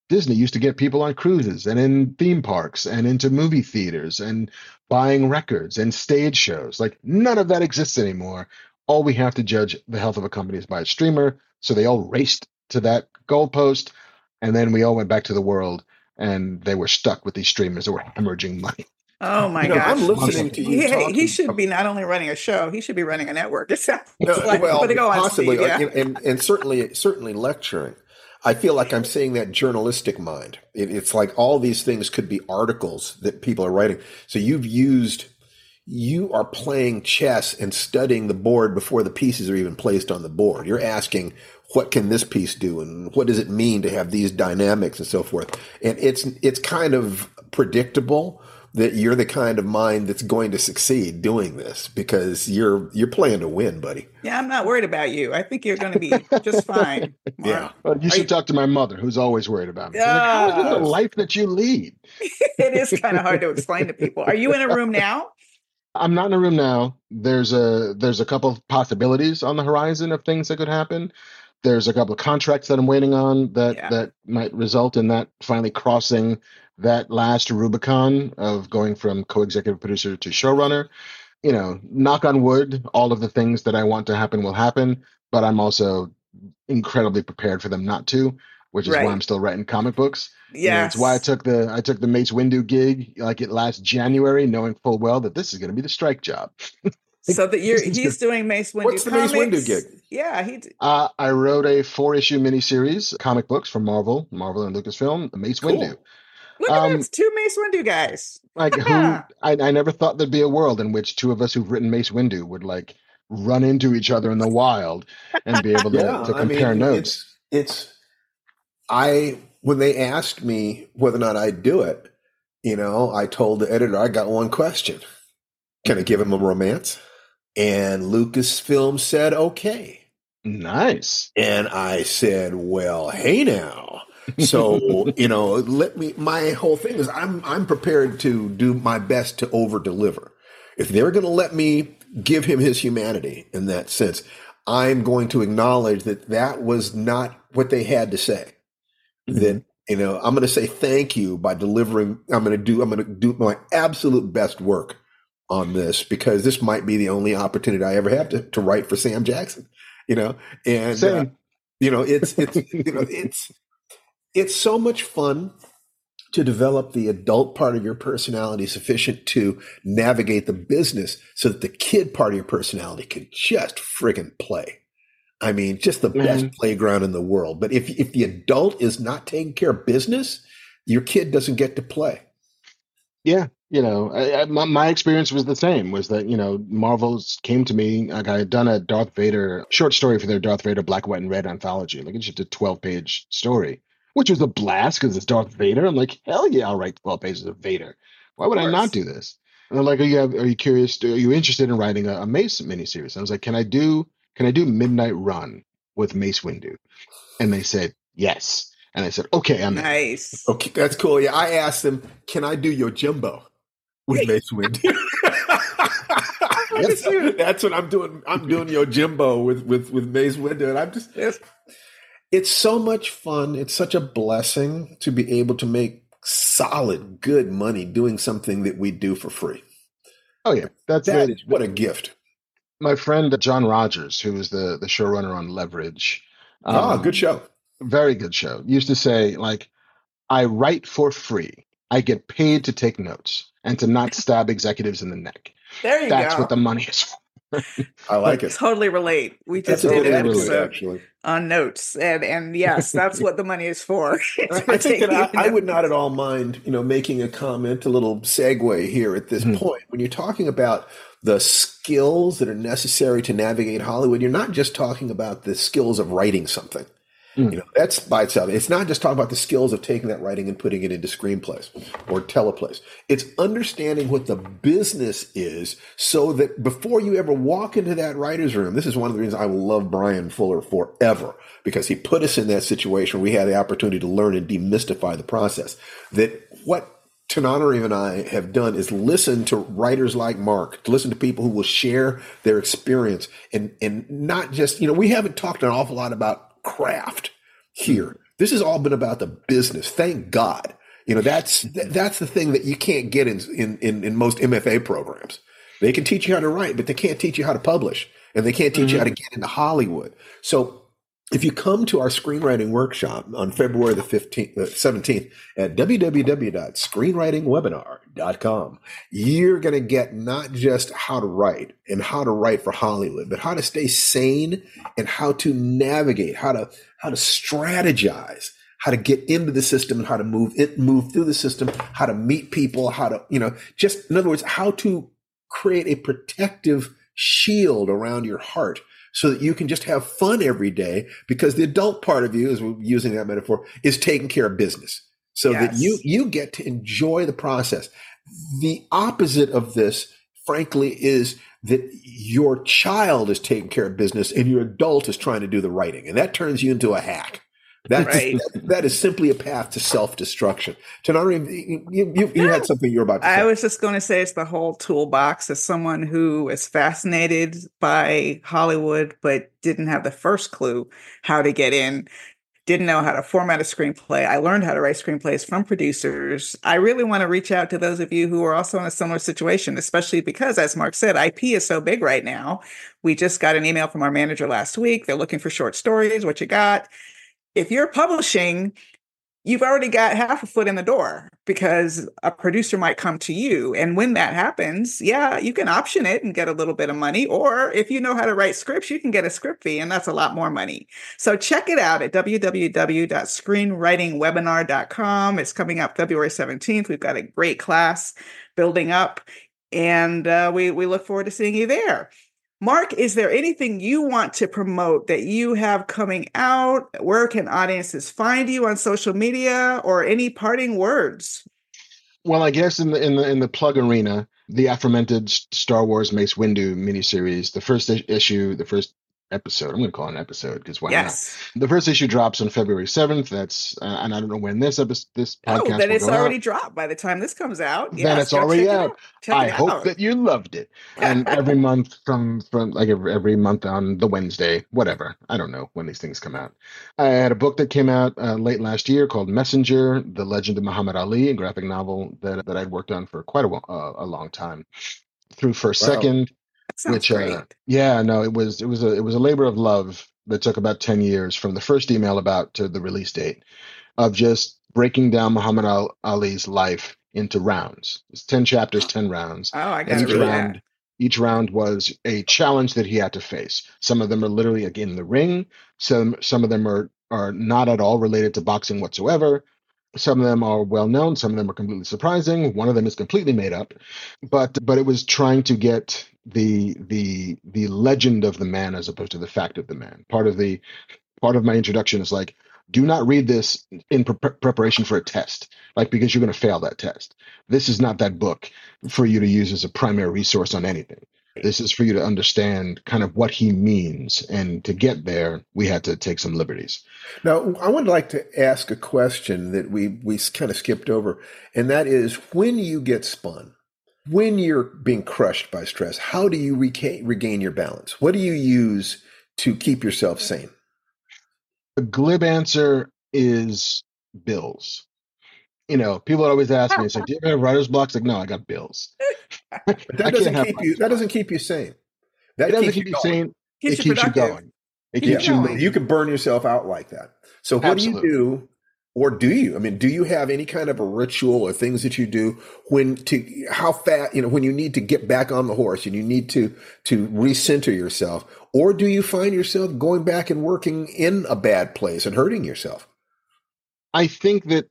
Disney used to get people on cruises and in theme parks and into movie theaters and buying records and stage shows. Like, none of that exists anymore. All we have to judge the health of a company is by its streamer. So they all raced to that goalpost, and then we all went back to the world, and they were stuck with these streamers that were hemorrhaging money. Oh my gosh! I'm listening to you. He should be not only running a show, he should be running a network. It sounds well, go on, possibly, Steve, yeah. and certainly lecturing. I feel like I'm seeing that journalistic mind. It's like all these things could be articles that people are writing. So you are playing chess and studying the board before the pieces are even placed on the board. You're asking, what can this piece do, and what does it mean to have these dynamics and so forth? And it's kind of predictable that you're the kind of mind that's going to succeed doing this, because you're playing to win, buddy. Yeah, I'm not worried about you. I think you're going to be just fine. Yeah. Well, you should talk to my mother, who's always worried about me. Like, how is it the life that you lead? It is kind of hard to explain to people. Are you in a room now? I'm not in a room now. There's a couple of possibilities on the horizon of things that could happen. There's a couple of contracts that I'm waiting on that might result in that finally crossing that last Rubicon of going from co-executive producer to showrunner. You know, knock on wood, all of the things that I want to happen will happen, but I'm also incredibly prepared for them not to, which is why I'm still writing comic books. Yeah, it's why I took the Mace Windu gig like it last January, knowing full well that this is going to be the strike job. So that he's doing Mace Windu. What's the Mace Windu gig? Yeah, I wrote a 4-issue miniseries, comic books from Marvel and Lucasfilm, Mace Windu. Look at that, 2 Mace Windu guys. Like, I never thought there'd be a world in which 2 of us who've written Mace Windu would like run into each other in the wild and be able to compare notes. When they asked me whether or not I'd do it, I told the editor, I got one question. Can I give him a romance? And Lucasfilm said, okay. Nice. And I said, well, hey now. So, my whole thing is I'm prepared to do my best to over deliver. If they're going to let me give him his humanity in that sense, I'm going to acknowledge that was not what they had to say. Mm-hmm. Then, I'm going to say thank you by delivering. I'm going to do my absolute best work on this, because this might be the only opportunity I ever have to write for Sam Jackson, and, it's so much fun to develop the adult part of your personality sufficient to navigate the business so that the kid part of your personality can just friggin' play. I mean, just the best playground in the world. But if the adult is not taking care of business, your kid doesn't get to play. Yeah. My experience was the same, was that, Marvel's came to me, like I had done a Darth Vader short story for their Darth Vader Black, White, and Red anthology. Like, it's just a 12-page story, which was a blast because it's Darth Vader. I'm like, hell yeah, I'll write 12 pages of Vader. Why would I not do this? And they're like, are you curious? Are you interested in writing a Mace miniseries? And I was like, can I do Midnight Run with Mace Windu? And they said, yes. And I said, okay, I'm nice. Okay, that's cool. Yeah, I asked them, can I do your Jimbo with Mace Windu? That's what I'm doing. I'm doing your Jimbo with Mace Windu. And I'm just, it's so much fun. It's such a blessing to be able to make solid, good money doing something that we do for free. Oh, yeah. What a gift. My friend, John Rogers, who was the showrunner on Leverage. Good show. Very good show. Used to say, like, I write for free. I get paid to take notes and to not stab executives in the neck. There you That's go. what the money is for. I like it. Totally relate. We just did an episode on notes, and yes, that's what the money is for. I think that I would not at all mind, making a comment, a little segue here at this point. When you're talking about the skills that are necessary to navigate Hollywood, you're not just talking about the skills of writing something. That's by itself. It's not just talking about the skills of taking that writing and putting it into screenplays or teleplays. It's understanding what the business is so that before you ever walk into that writer's room, this is one of the reasons I will love Brian Fuller forever, because he put us in that situation where we had the opportunity to learn and demystify the process. That what Tananarive and I have done is listen to writers like Mark, to listen to people who will share their experience and not just, we haven't talked an awful lot about craft here, This has all been about the business. Thank God. That's the thing that you can't get in most MFA programs. They can teach you how to write, but they can't teach you how to publish, and they can't teach you how to get into Hollywood. So if you come to our screenwriting workshop on February the 17th at www.screenwritingwebinar.com, you're going to get not just how to write and how to write for Hollywood, but how to stay sane and how to navigate, how to strategize, how to get into the system and how to move through the system, how to meet people, how to, just in other words, how to create a protective shield around your heart so that you can just have fun every day, because the adult part of you, as we're using that metaphor, is taking care of business so that you get to enjoy the process. The opposite of this, frankly, is that your child is taking care of business and your adult is trying to do the writing. And that turns you into a hack. That is simply a path to self-destruction. Tananarive, you had something you were about to say. I was just going to say it's the whole toolbox. As someone who is fascinated by Hollywood but didn't have the first clue how to get in, didn't know how to format a screenplay. I learned how to write screenplays from producers. I really want to reach out to those of you who are also in a similar situation, especially because, as Mark said, IP is so big right now. We just got an email from our manager last week. They're looking for short stories. What you got? If you're publishing, you've already got half a foot in the door, because a producer might come to you. And when that happens, you can option it and get a little bit of money. Or if you know how to write scripts, you can get a script fee, and that's a lot more money. So check it out at www.screenwritingwebinar.com. It's coming up February 17th. We've got a great class building up, and we look forward to seeing you there. Mark, is there anything you want to promote that you have coming out? Where can audiences find you on social media, or any parting words? Well, I guess in the plug arena, the aforementioned Star Wars Mace Windu miniseries, the first issue, the first episode. I'm going to call it an episode because why not? The first issue drops on February 7th. That's and I don't know when this podcast. Oh, then it's already dropped by the time this comes out. Then it's already out. I hope that you loved it. And every month from like every month on the Wednesday, whatever. I don't know when these things come out. I had a book that came out late last year called Messenger: The Legend of Muhammad Ali, a graphic novel that I'd worked on for quite a long time through First Second. Which it was a labor of love that took about 10 years from the first email about to the release date, of just breaking down Muhammad Ali's life into rounds. It's 10 chapters, 10 rounds. Oh, I got it. Each round was a challenge that he had to face. Some of them are literally like in the ring. Some of them are not at all related to boxing whatsoever. Some of them are well known. Some of them are completely surprising. One of them is completely made up. But it was trying to get the legend of the man as opposed to the fact of the man. Part of my introduction is like, do not read this in preparation for a test, like because you're going to fail that test. This is not that book for you to use as a primary resource on anything. This is for you to understand kind of what he means. And to get there, we had to take some liberties. Now, I would like to ask a question that we kind of skipped over, and that is, when you get spun, when you're being crushed by stress, how do you regain your balance? What do you use to keep yourself sane? The glib answer is bills. People always ask me, it's like, do you have writer's blocks? Like, no, I got bills. But that doesn't keep you sane. That doesn't keep you sane. It keeps you going. It keeps you moving. You can burn yourself out like that. So what do you do? Or do you? I mean, do you have any kind of a ritual or things that you do when you need to get back on the horse and you need to recenter yourself? Or do you find yourself going back and working in a bad place and hurting yourself? I think that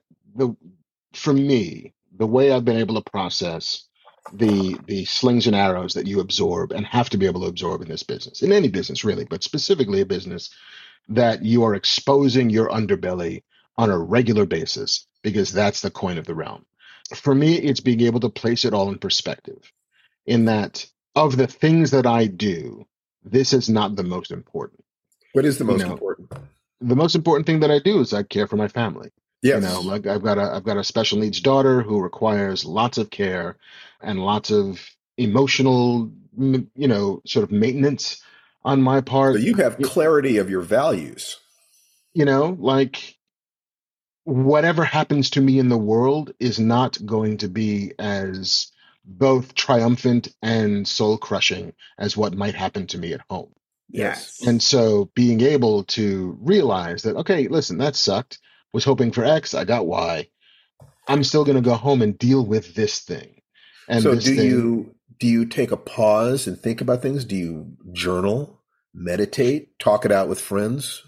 for me, the way I've been able to process the slings and arrows that you absorb and have to be able to absorb in this business, in any business really, but specifically a business that you are exposing your underbelly on a regular basis, because that's the coin of the realm. For me, it's being able to place it all in perspective, in that of the things that I do, this is not the most important. What is the most important? The most important thing that I do is I care for my family. Yes. Like I've got a special needs daughter who requires lots of care and lots of emotional, sort of maintenance on my part. So you have clarity of your values. You know, like whatever happens to me in the world is not going to be as both triumphant and soul crushing as what might happen to me at home. Yes. And so being able to realize that, okay, listen, that sucked. Was hoping for X, I got Y. I'm still going to go home and deal with this thing. And so this do you take a pause and think about things? Do you journal, meditate, talk it out with friends?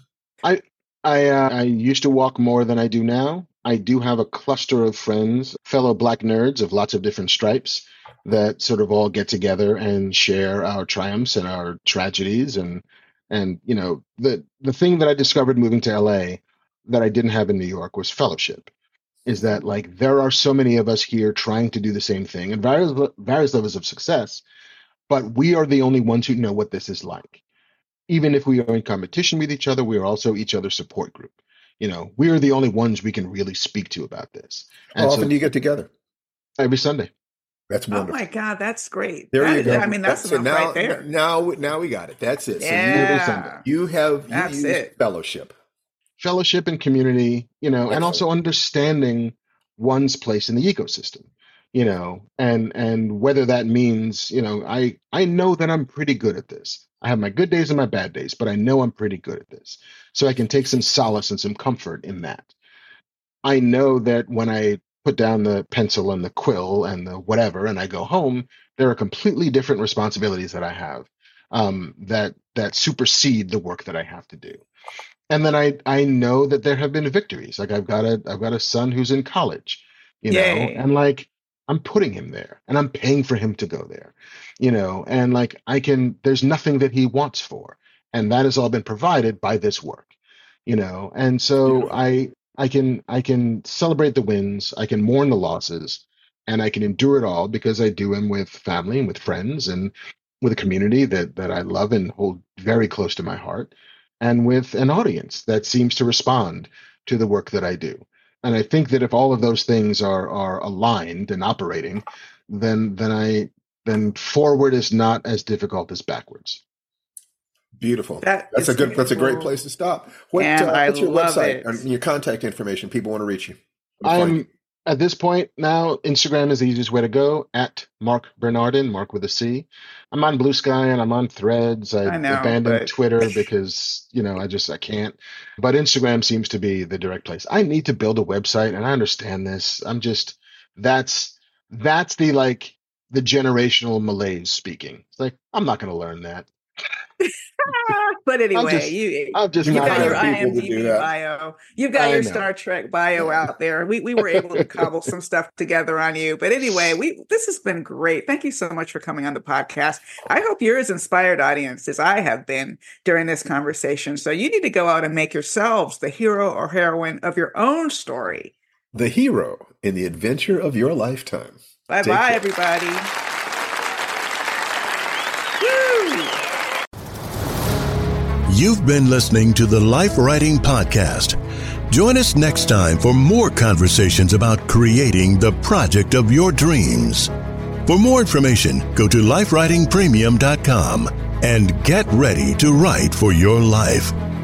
I used to walk more than I do now. I do have a cluster of friends, fellow Black nerds of lots of different stripes, that sort of all get together and share our triumphs and our tragedies. And you know, the thing that I discovered moving to LA that I didn't have in New York was fellowship. Is that like there are so many of us here trying to do the same thing and various levels of success, but we are the only ones who know what this is like. Even if we are in competition with each other, we are also each other's support group. You know, we are the only ones we can really speak to about this. How often do you get together? Every Sunday. That's wonderful. Oh my God, that's great. There you go. I mean, that's enough right there. Now we got it. That's it. Yeah. So you use fellowship. Fellowship and community, you know, and also understanding one's place in the ecosystem, you know, and whether that means, you know, I know that I'm pretty good at this. I have my good days and my bad days, but I know I'm pretty good at this. So I can take some solace and some comfort in that. I know that when I put down the pencil and the quill and the whatever, and I go home, there are completely different responsibilities that I have that supersede the work that I have to do. And then I know that there have been victories. Like I've got a son who's in college, you know, and like I'm putting him there and I'm paying for him to go there, you know, and like there's nothing that he wants for. And that has all been provided by this work, you know. And so I can celebrate the wins, I can mourn the losses, and I can endure it all because I do them with family and with friends and with a community that I love and hold very close to my heart, and with an audience that seems to respond to the work that I do. And I think that if all of those things are aligned and operating, then forward is not as difficult as backwards. Beautiful. That's a great place to stop. What's your website and your contact information? People want to reach you. At this point now, Instagram is the easiest way to go, at Mark Bernardin, Mark with a C. I'm on Blue Sky and I'm on Threads. I abandoned Twitter because, you know, I can't. But Instagram seems to be the direct place. I need to build a website, and I understand this. That's the generational malaise speaking. It's like, I'm not going to learn that. But anyway, you got your IMDb bio. You've got your Star Trek bio out there. We were able to cobble some stuff together on you. But anyway, this has been great. Thank you so much for coming on the podcast. I hope you're as inspired, audience, as I have been during this conversation. So you need to go out and make yourselves the hero or heroine of your own story. The hero in the adventure of your lifetime. Bye-bye, everybody. You've been listening to the Life Writing Podcast. Join us next time for more conversations about creating the project of your dreams. For more information, go to lifewritingpremium.com and get ready to write for your life.